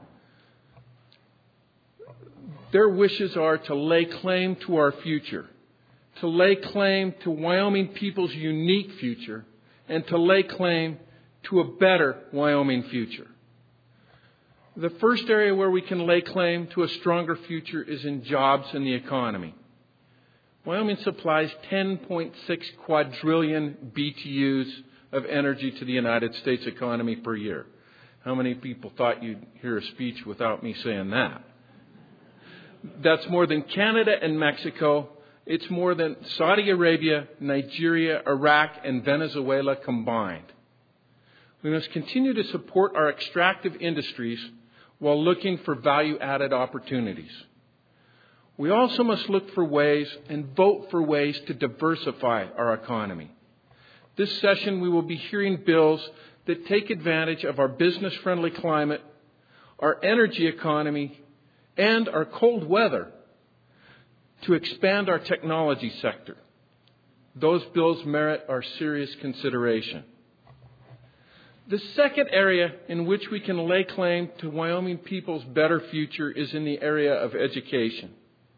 Their wishes are to lay claim to our future, to lay claim to Wyoming people's unique future, and to lay claim to a better Wyoming future. The first area where we can lay claim to a stronger future is in jobs and the economy. Wyoming supplies ten point six quadrillion B T Us of energy to the United States economy per year. How many people thought you'd hear a speech without me saying that? That's more than Canada and Mexico. It's more than Saudi Arabia, Nigeria, Iraq, and Venezuela combined. We must continue to support our extractive industries while looking for value-added opportunities. We also must look for ways and vote for ways to diversify our economy. This session, we will be hearing bills that take advantage of our business-friendly climate, our energy economy, and our cold weather to expand our technology sector. Those bills merit our serious consideration. The second area in which we can lay claim to Wyoming people's better future is in the area of education.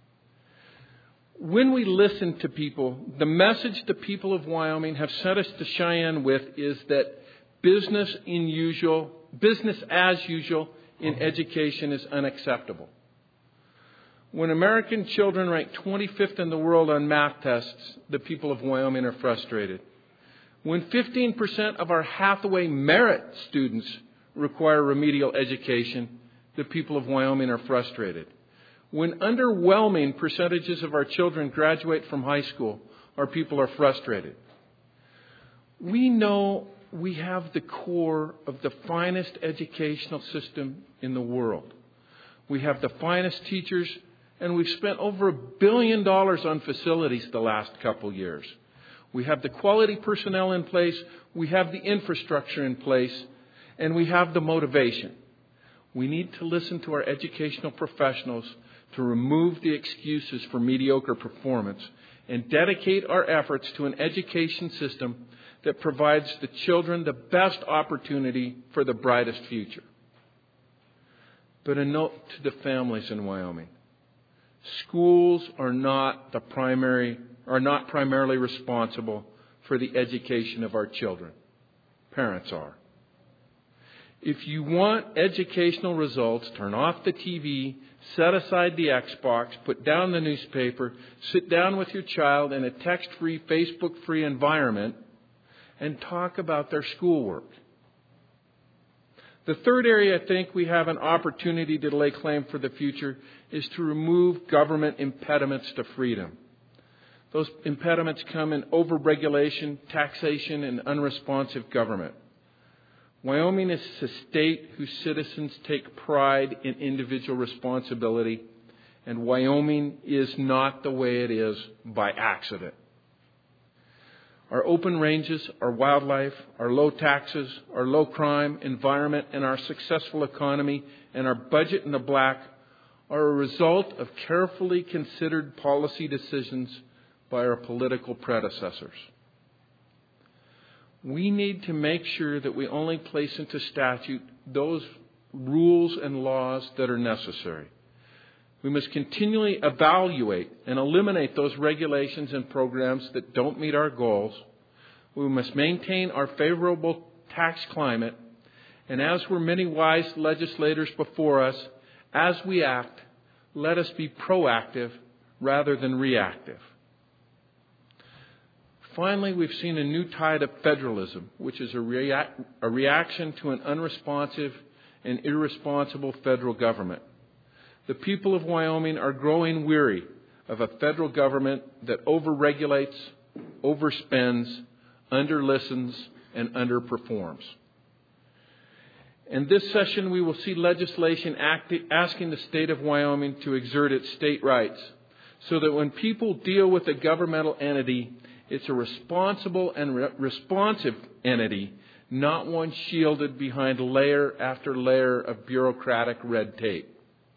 When we listen to people, the message the people of Wyoming have sent us to Cheyenne with is that business in usual, business as usual in education is unacceptable. When American children rank twenty-fifth in the world on math tests, the people of Wyoming are frustrated. When fifteen percent of our Hathaway merit students require remedial education, the people of Wyoming are frustrated. When underwhelming percentages of our children graduate from high school, our people are frustrated. We know we have the core of the finest educational system in the world. We have the finest teachers, and we've spent over a billion dollars on facilities the last couple years. We have the quality personnel in place, we have the infrastructure in place, and we have the motivation. We need to listen to our educational professionals to remove the excuses for mediocre performance and dedicate our efforts to an education system that provides the children the best opportunity for the brightest future. But a note to the families in Wyoming. Schools are not the primary, are not primarily responsible for the education of our children. Parents are. If you want educational results, turn off the T V, set aside the Xbox, put down the newspaper, sit down with your child in a text-free, Facebook-free environment, and talk about their schoolwork. The third area I think we have an opportunity to lay claim for the future is to remove government impediments to freedom. Those impediments come in overregulation, taxation, and unresponsive government. Wyoming is a state whose citizens take pride in individual responsibility, and Wyoming is not the way it is by accident. Our open ranges, our wildlife, our low taxes, our low crime environment, and our successful economy, and our budget in the black are a result of carefully considered policy decisions by our political predecessors. We need to make sure that we only place into statute those rules and laws that are necessary. We must continually evaluate and eliminate those regulations and programs that don't meet our goals. We must maintain our favorable tax climate. And as were many wise legislators before us, as we act, let us be proactive rather than reactive. Finally, we've seen a new tide of federalism, which is a, rea- a reaction to an unresponsive and irresponsible federal government. The people of Wyoming are growing weary of a federal government that overregulates, overspends, underlistens, and underperforms. In this session, we will see legislation act- asking the state of Wyoming to exert its state rights so that when people deal with a governmental entity, it's a responsible and re- responsive entity, not one shielded behind layer after layer of bureaucratic red tape.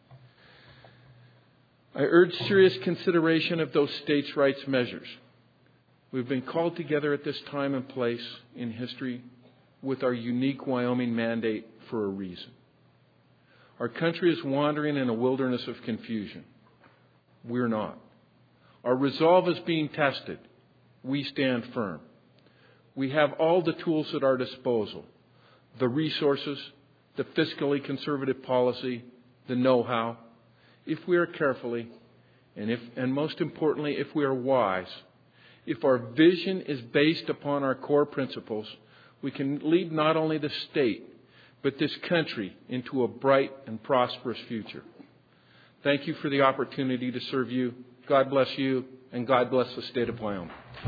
I urge serious consideration of those states' rights measures. We've been called together at this time and place in history with our unique Wyoming mandate for a reason. Our country is wandering in a wilderness of confusion. We're not. Our resolve is being tested. We stand firm. We have all the tools at our disposal, the resources, the fiscally conservative policy, the know-how. If we are carefully, and if, and most importantly, if we are wise, if our vision is based upon our core principles, we can lead not only the state, but this country into a bright and prosperous future. Thank you for the opportunity to serve you. God bless you, and God bless the state of Wyoming.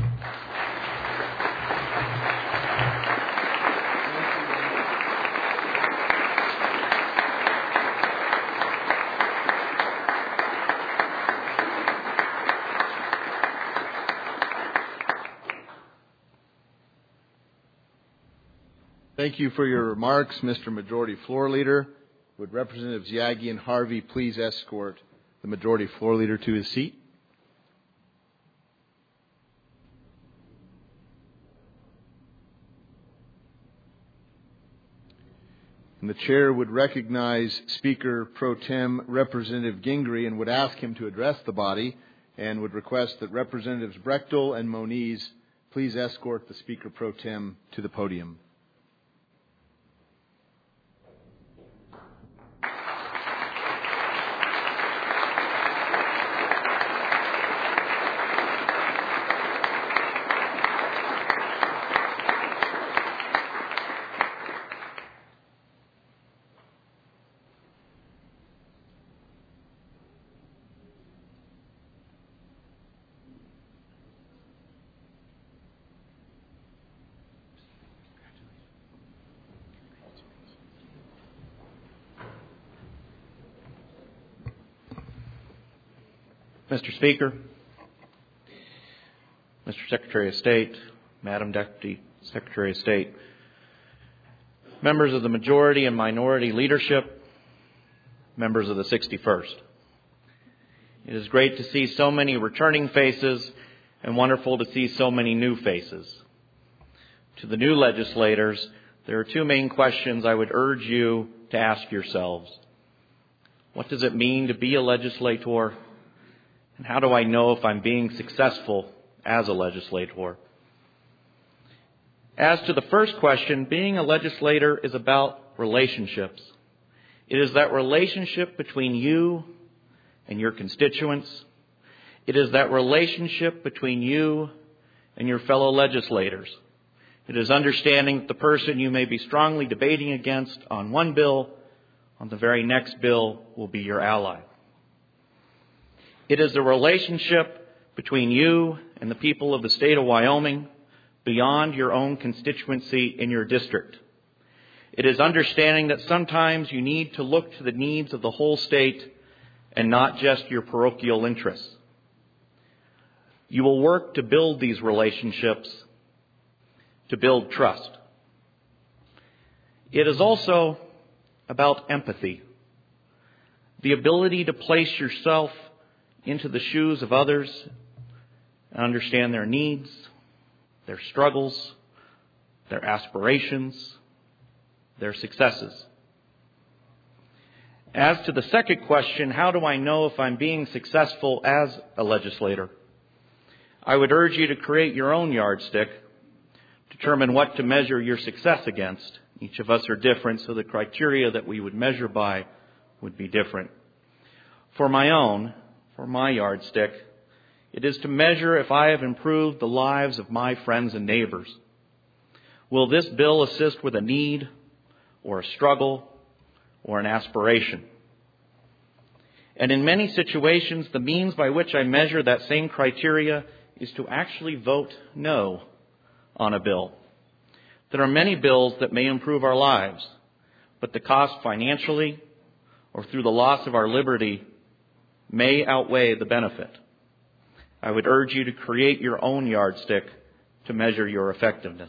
Thank you for your remarks, Mister Majority Floor Leader. Would Representatives Yagi and Harvey please escort the Majority Floor Leader to his seat? And the Chair would recognize Speaker Pro Tem Representative Gingrey and would ask him to address the body and would request that Representatives Brechtel and Moniz please escort the Speaker Pro Tem to the podium. Mister Speaker, Mister Secretary of State, Madam Deputy Secretary of State, members of the majority and minority leadership, members of the sixty-first. It is great to see so many returning faces and wonderful to see so many new faces. To the new legislators, there are two main questions I would urge you to ask yourselves. What does it mean to be a legislator? And how do I know if I'm being successful as a legislator? As to the first question, being a legislator is about relationships. It is that relationship between you and your constituents. It is that relationship between you and your fellow legislators. It is understanding that the person you may be strongly debating against on one bill, on the very next bill, will be your ally. It is a relationship between you and the people of the state of Wyoming beyond your own constituency in your district. It is understanding that sometimes you need to look to the needs of the whole state and not just your parochial interests. You will work to build these relationships, to build trust. It is also about empathy, the ability to place yourself into the shoes of others and understand their needs, their struggles, their aspirations, their successes. As to the second question, how do I know if I'm being successful as a legislator? I would urge you to create your own yardstick, determine what to measure your success against. Each of us are different, so the criteria that we would measure by would be different. For my own, for my yardstick, it is to measure if I have improved the lives of my friends and neighbors. Will this bill assist with a need or a struggle or an aspiration? And in many situations, the means by which I measure that same criteria is to actually vote no on a bill. There are many bills that may improve our lives, but the cost financially or through the loss of our liberty may outweigh the benefit. I would urge you to create your own yardstick to measure your effectiveness.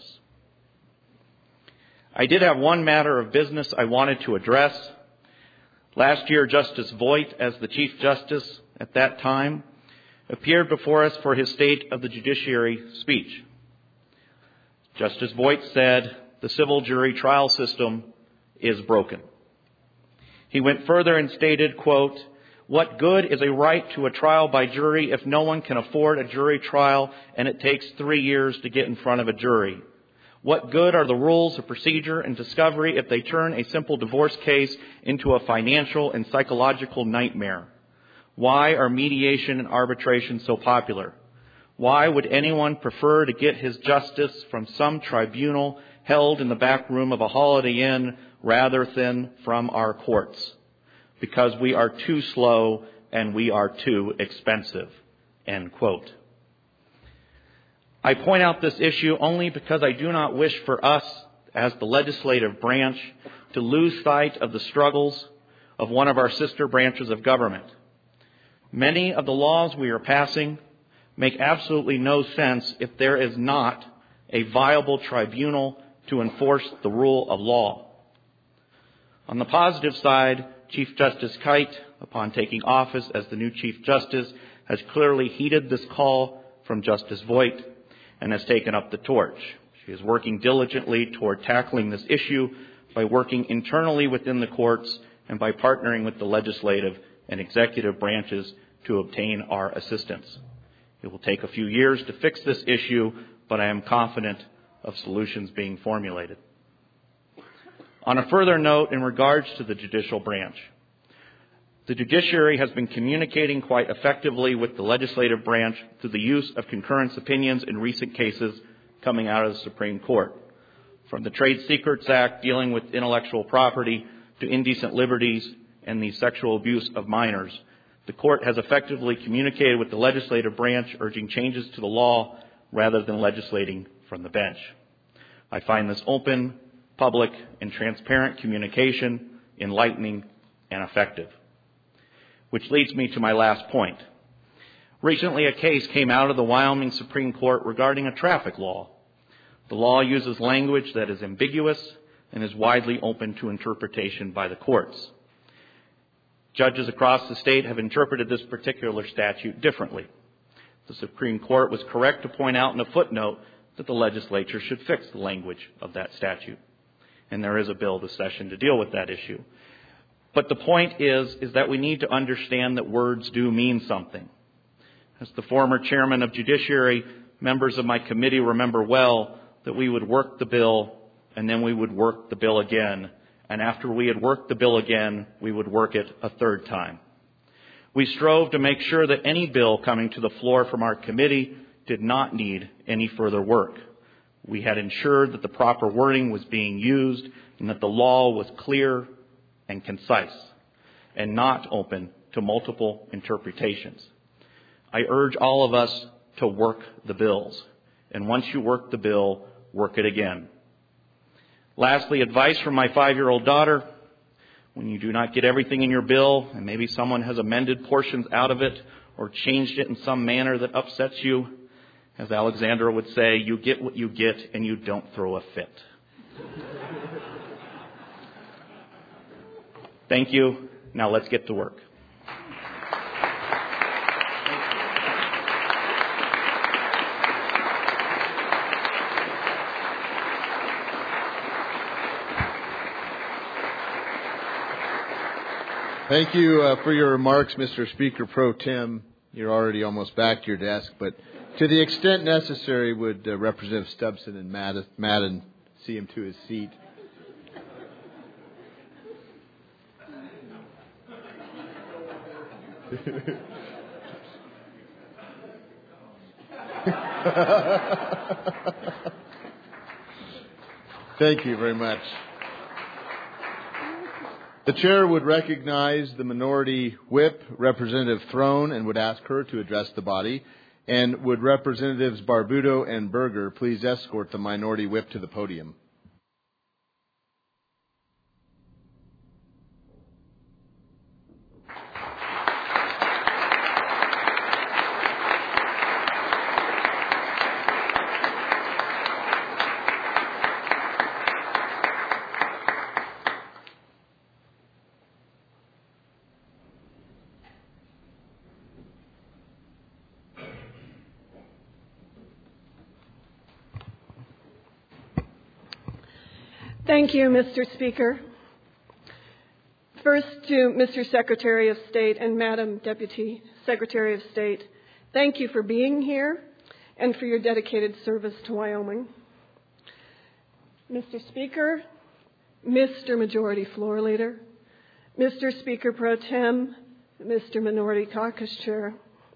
I did have one matter of business I wanted to address. Last year, Justice Voigt, as the Chief Justice at that time, appeared before us for his State of the Judiciary speech. Justice Voigt said, the civil jury trial system is broken. He went further and stated, quote, what good is a right to a trial by jury if no one can afford a jury trial and it takes three years to get in front of a jury? What good are the rules of procedure and discovery if they turn a simple divorce case into a financial and psychological nightmare? Why are mediation and arbitration so popular? Why would anyone prefer to get his justice from some tribunal held in the back room of a Holiday Inn rather than from our courts? Because we are too slow and we are too expensive. End quote. I point out this issue only because I do not wish for us as the legislative branch to lose sight of the struggles of one of our sister branches of government. Many of the laws we are passing make absolutely no sense if there is not a viable tribunal to enforce the rule of law. On the positive side, Chief Justice Kite, upon taking office as the new Chief Justice, has clearly heeded this call from Justice Voigt and has taken up the torch. She is working diligently toward tackling this issue by working internally within the courts and by partnering with the legislative and executive branches to obtain our assistance. It will take a few years to fix this issue, but I am confident of solutions being formulated. On a further note, in regards to the judicial branch, the judiciary has been communicating quite effectively with the legislative branch through the use of concurrence opinions in recent cases coming out of the Supreme Court. From the Trade Secrets Act dealing with intellectual property to indecent liberties and the sexual abuse of minors, the court has effectively communicated with the legislative branch urging changes to the law rather than legislating from the bench. I find this open, public, and transparent communication enlightening and effective. Which leads me to my last point. Recently, a case came out of the Wyoming Supreme Court regarding a traffic law. The law uses language that is ambiguous and is widely open to interpretation by the courts. Judges across the state have interpreted this particular statute differently. The Supreme Court was correct to point out in a footnote that the legislature should fix the language of that statute. And there is a bill this session to deal with that issue. But the point is, is that we need to understand that words do mean something. As the former chairman of Judiciary, members of my committee remember well that we would work the bill and then we would work the bill again. And after we had worked the bill again, we would work it a third time. We strove to make sure that any bill coming to the floor from our committee did not need any further work. We had ensured that the proper wording was being used and that the law was clear and concise and not open to multiple interpretations. I urge all of us to work the bills. And once you work the bill, work it again. Lastly, advice from my five-year-old daughter. When you do not get everything in your bill, and maybe someone has amended portions out of it or changed it in some manner that upsets you, as Alexandra would say, you get what you get and you don't throw a fit. Thank you. Now let's get to work. Thank you uh, for your remarks, Mister Speaker Pro Tem. You're already almost back to your desk, but to the extent necessary, would uh, Representative Stubson and Madden, Madden see him to his seat? Thank you very much. The chair would recognize the minority whip, Representative Throne, and would ask her to address the body. And would Representatives Barbuto and Berger please escort the minority whip to the podium. Thank you, Mister Speaker. First, to Mister Secretary of State and Madam Deputy Secretary of State, thank you for being here and for your dedicated service to Wyoming. Mister Speaker, Mister Majority Floor Leader, Mister Speaker Pro Tem, Mister Minority Caucus Chair,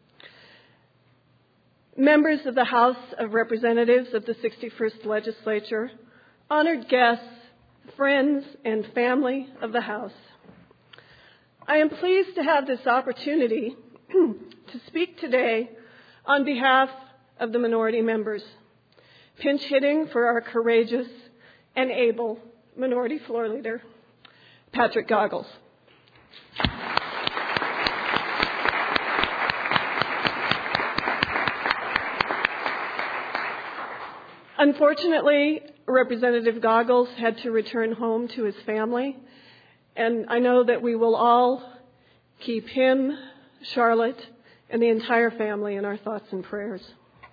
members of the House of Representatives of the sixty-first Legislature, honored guests, friends, and family of the House. I am pleased to have this opportunity to speak today on behalf of the minority members, pinch hitting for our courageous and able Minority Floor Leader, Patrick Goggles. Unfortunately, Representative Goggles had to return home to his family, and I know that we will all keep him, Charlotte, and the entire family in our thoughts and prayers.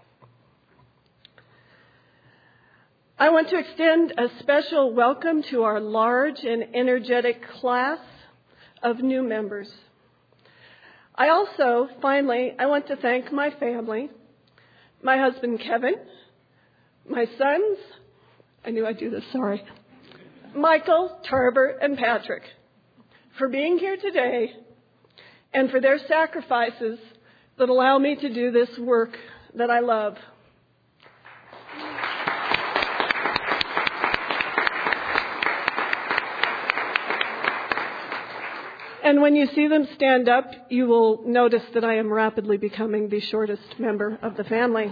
I want to extend a special welcome to our large and energetic class of new members. I also, finally, I want to thank my family, my husband Kevin, my sons, I knew I'd do this, sorry, Michael, Tarver, and Patrick, for being here today and for their sacrifices that allow me to do this work that I love. And when you see them stand up, you will notice that I am rapidly becoming the shortest member of the family.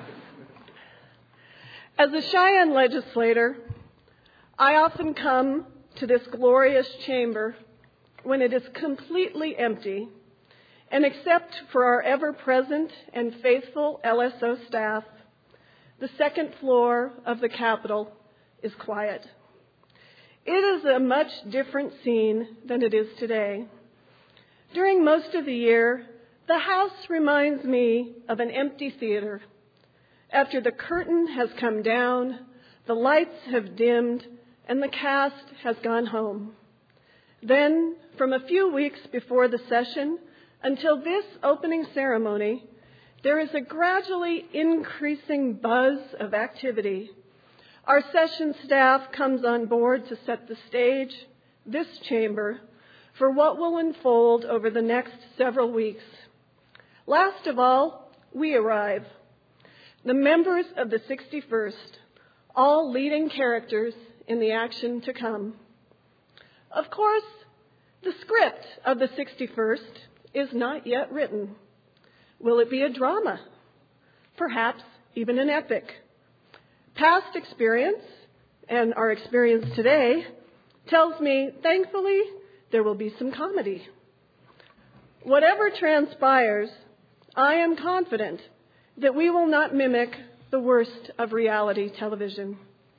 As a Cheyenne legislator, I often come to this glorious chamber when it is completely empty and except for our ever-present and faithful L S O staff, the second floor of the Capitol is quiet. It is a much different scene than it is today. During most of the year, the House reminds me of an empty theater. After the curtain has come down, the lights have dimmed, and the cast has gone home. Then, from a few weeks before the session until this opening ceremony, there is a gradually increasing buzz of activity. Our session staff comes on board to set the stage, this chamber, for what will unfold over the next several weeks. Last of all, we arrive, the members of the sixty-first, all leading characters in the action to come. Of course, the script of the sixty-first is not yet written. Will it be a drama? Perhaps even an epic. Past experience, and our experience today, tells me, thankfully, there will be some comedy. Whatever transpires, I am confident that we will not mimic the worst of reality television.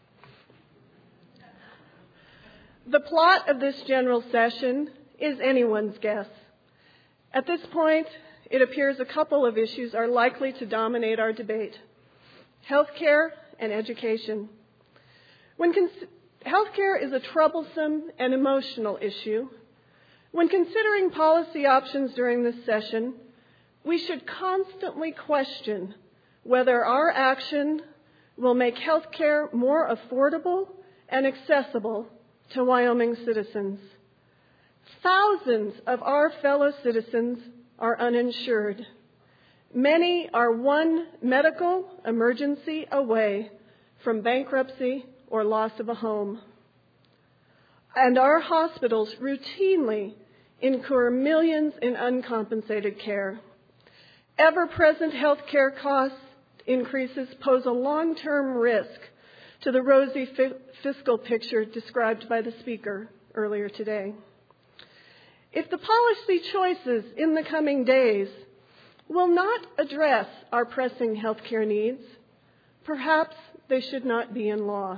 The plot of this general session is anyone's guess. At this point, it appears a couple of issues are likely to dominate our debate: healthcare and education. When cons- healthcare is a troublesome and emotional issue, when considering policy options during this session, we should constantly question whether our action will make healthcare more affordable and accessible to Wyoming citizens. Thousands of our fellow citizens are uninsured. Many are one medical emergency away from bankruptcy or loss of a home. And our hospitals routinely incur millions in uncompensated care. Ever-present health care cost increases pose a long-term risk to the rosy fi- fiscal picture described by the speaker earlier today. If the policy choices in the coming days will not address our pressing health care needs, perhaps they should not be in law.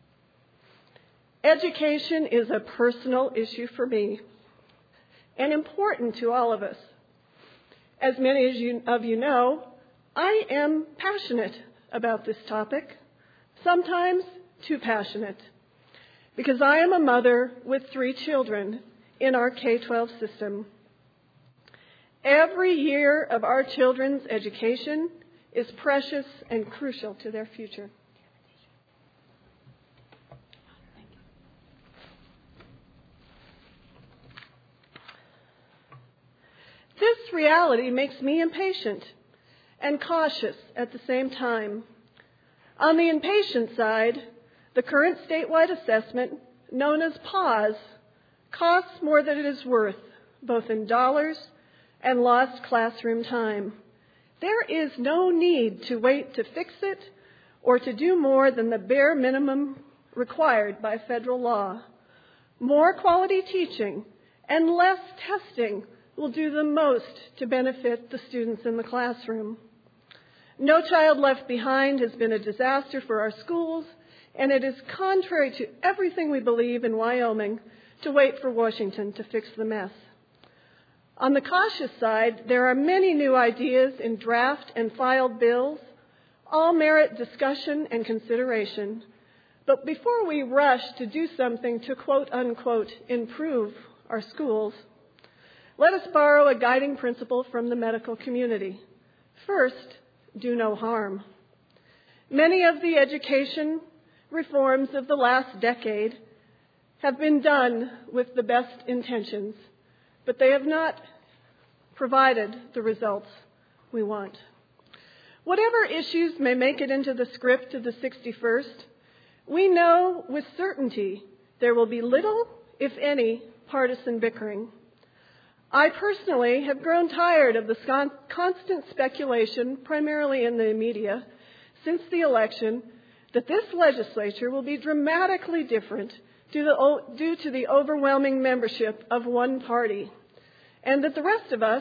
Education is a personal issue for me and important to all of us. As many as you, of you know, I am passionate about this topic, sometimes too passionate, because I am a mother with three children in our K twelve system. Every year of our children's education is precious and crucial to their future. This reality makes me impatient and cautious at the same time. On the impatient side, the current statewide assessment, known as PAWS, costs more than it is worth, both in dollars and lost classroom time. There is no need to wait to fix it or to do more than the bare minimum required by federal law. More quality teaching and less testing will do the most to benefit the students in the classroom. No Child Left Behind has been a disaster for our schools, and it is contrary to everything we believe in Wyoming to wait for Washington to fix the mess. On the cautious side, there are many new ideas in draft and filed bills. All merit discussion and consideration. But before we rush to do something to quote-unquote improve our schools, let us borrow a guiding principle from the medical community. First, do no harm. Many of the education reforms of the last decade have been done with the best intentions, but they have not provided the results we want. Whatever issues may make it into the script of the sixty-first, we know with certainty there will be little, if any, partisan bickering. I personally have grown tired of the constant speculation, primarily in the media, since the election, that this legislature will be dramatically different due to the overwhelming membership of one party, and that the rest of us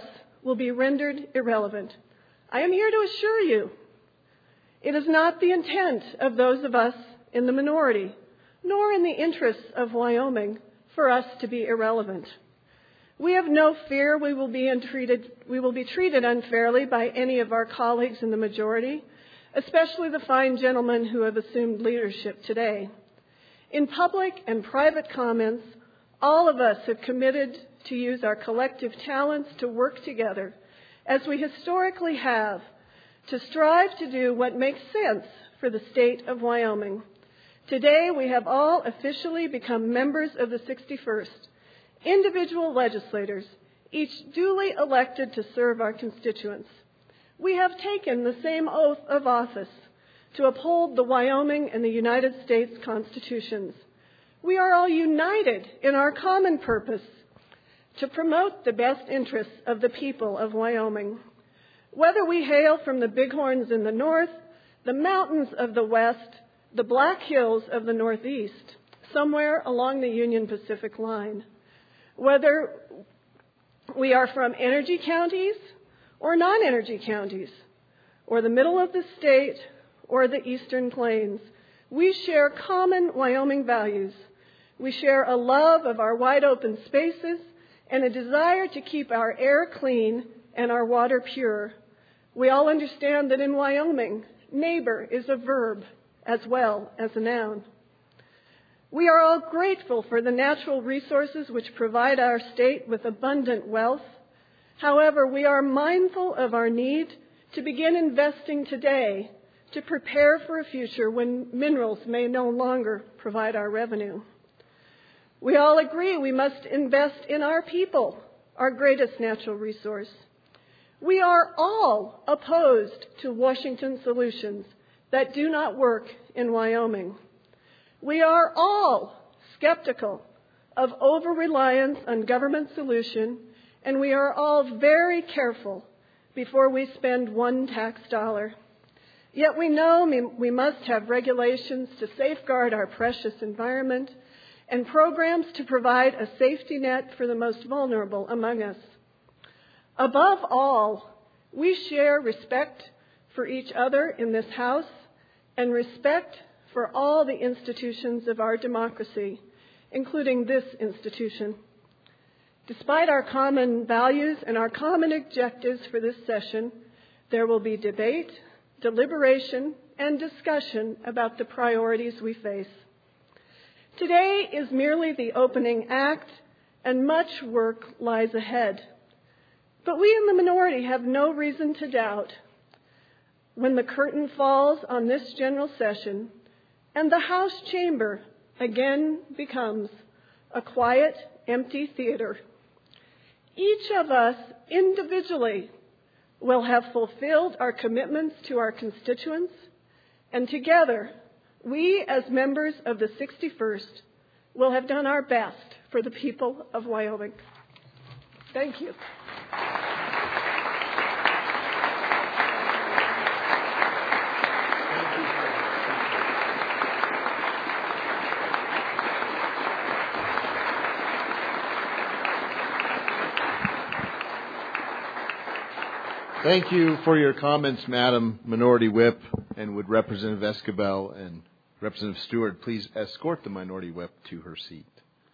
will be rendered irrelevant. I am here to assure you it is not the intent of those of us in the minority, nor in the interests of Wyoming, for us to be irrelevant. We have no fear we will be entreated, we will be treated unfairly by any of our colleagues in the majority, especially the fine gentlemen who have assumed leadership today. In public and private comments, all of us have committed to use our collective talents to work together, as we historically have, to strive to do what makes sense for the state of Wyoming. Today, we have all officially become members of the sixty-first, individual legislators, each duly elected to serve our constituents. We have taken the same oath of office to uphold the Wyoming and the United States constitutions. We are all united in our common purpose to promote the best interests of the people of Wyoming. Whether we hail from the Bighorns in the north, the mountains of the west, the Black Hills of the northeast, somewhere along the Union Pacific line, whether we are from energy counties or non-energy counties, or the middle of the state or the eastern plains, we share common Wyoming values. We share a love of our wide open spaces and a desire to keep our air clean and our water pure. We all understand that in Wyoming, neighbor is a verb as well as a noun. We are all grateful for the natural resources which provide our state with abundant wealth. However, we are mindful of our need to begin investing today to prepare for a future when minerals may no longer provide our revenue. We all agree we must invest in our people, our greatest natural resource. We are all opposed to Washington solutions that do not work in Wyoming. We are all skeptical of over-reliance on government solution, and we are all very careful before we spend one tax dollar. Yet we know we must have regulations to safeguard our precious environment and programs to provide a safety net for the most vulnerable among us. Above all, we share respect for each other in this House and respect for all the institutions of our democracy, including this institution. Despite our common values and our common objectives for this session, there will be debate, deliberation, and discussion about the priorities we face. Today is merely the opening act, and much work lies ahead. But we in the minority have no reason to doubt. When the curtain falls on this general session and the House chamber again becomes a quiet, empty theater, each of us individually will have fulfilled our commitments to our constituents, and together, we as members of the sixty-first will have done our best for the people of Wyoming. Thank you. Thank you for your comments, Madam Minority Whip, and would Representative Esquivel and Representative Stewart please escort the Minority Whip to her seat.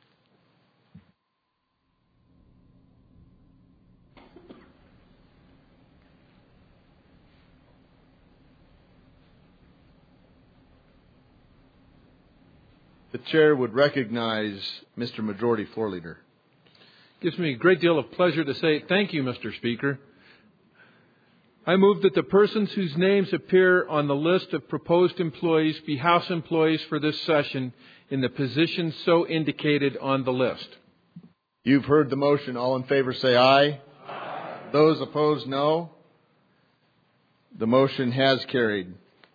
The Chair would recognize Mister Majority Floor Leader. Gives me a great deal of pleasure to say thank you, Mister Speaker. I move that the persons whose names appear on the list of proposed employees be House employees for this session in the position so indicated on the list. You've heard the motion. All in favor say aye. Aye. Those opposed, no. The motion has carried.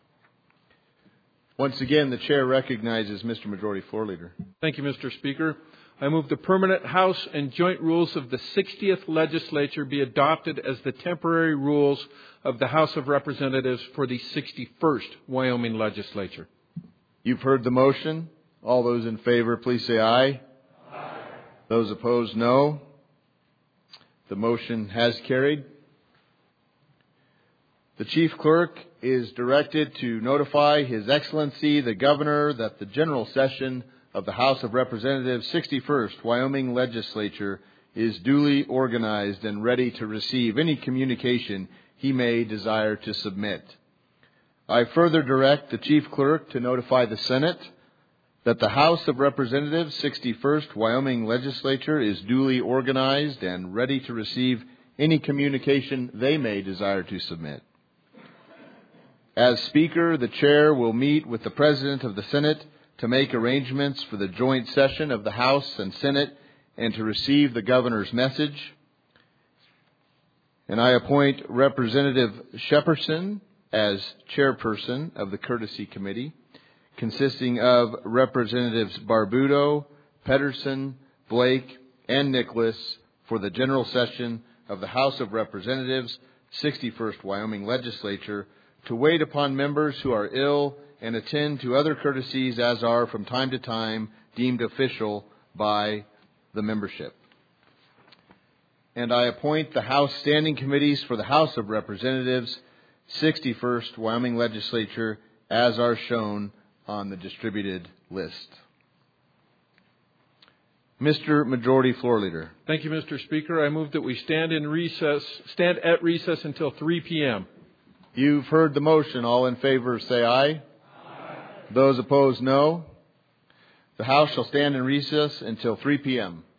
Once again, the Chair recognizes Mister Majority Floor Leader. Thank you, Mister Speaker. I move the permanent House and joint rules of the sixtieth Legislature be adopted as the temporary rules of the House of Representatives for the sixty-first Wyoming Legislature. You've heard the motion. All those in favor, please say aye. Aye. Those opposed, no. The motion has carried. The Chief Clerk is directed to notify His Excellency the Governor that the General Session of the House of Representatives sixty-first Wyoming Legislature is duly organized and ready to receive any communication he may desire to submit. I further direct the Chief Clerk to notify the Senate that the House of Representatives sixty-first Wyoming Legislature is duly organized and ready to receive any communication they may desire to submit. As Speaker, the Chair will meet with the President of the Senate to make arrangements for the joint session of the House and Senate and to receive the Governor's message. And I appoint Representative Shepperson as Chairperson of the Courtesy Committee, consisting of Representatives Barbuto, Pedersen, Blake, and Nicholas for the General Session of the House of Representatives, sixty-first Wyoming Legislature, to wait upon members who are ill and attend to other courtesies as are from time to time deemed official by the membership. And I appoint the House Standing Committees for the House of Representatives, sixty-first Wyoming Legislature, as are shown on the distributed list. Mister Majority Floor Leader. Thank you, Mister Speaker. I move that we stand in recess, stand at recess until three p.m. You've heard the motion. All in favor say aye. Aye. Those opposed, no. The House shall stand in recess until three p.m.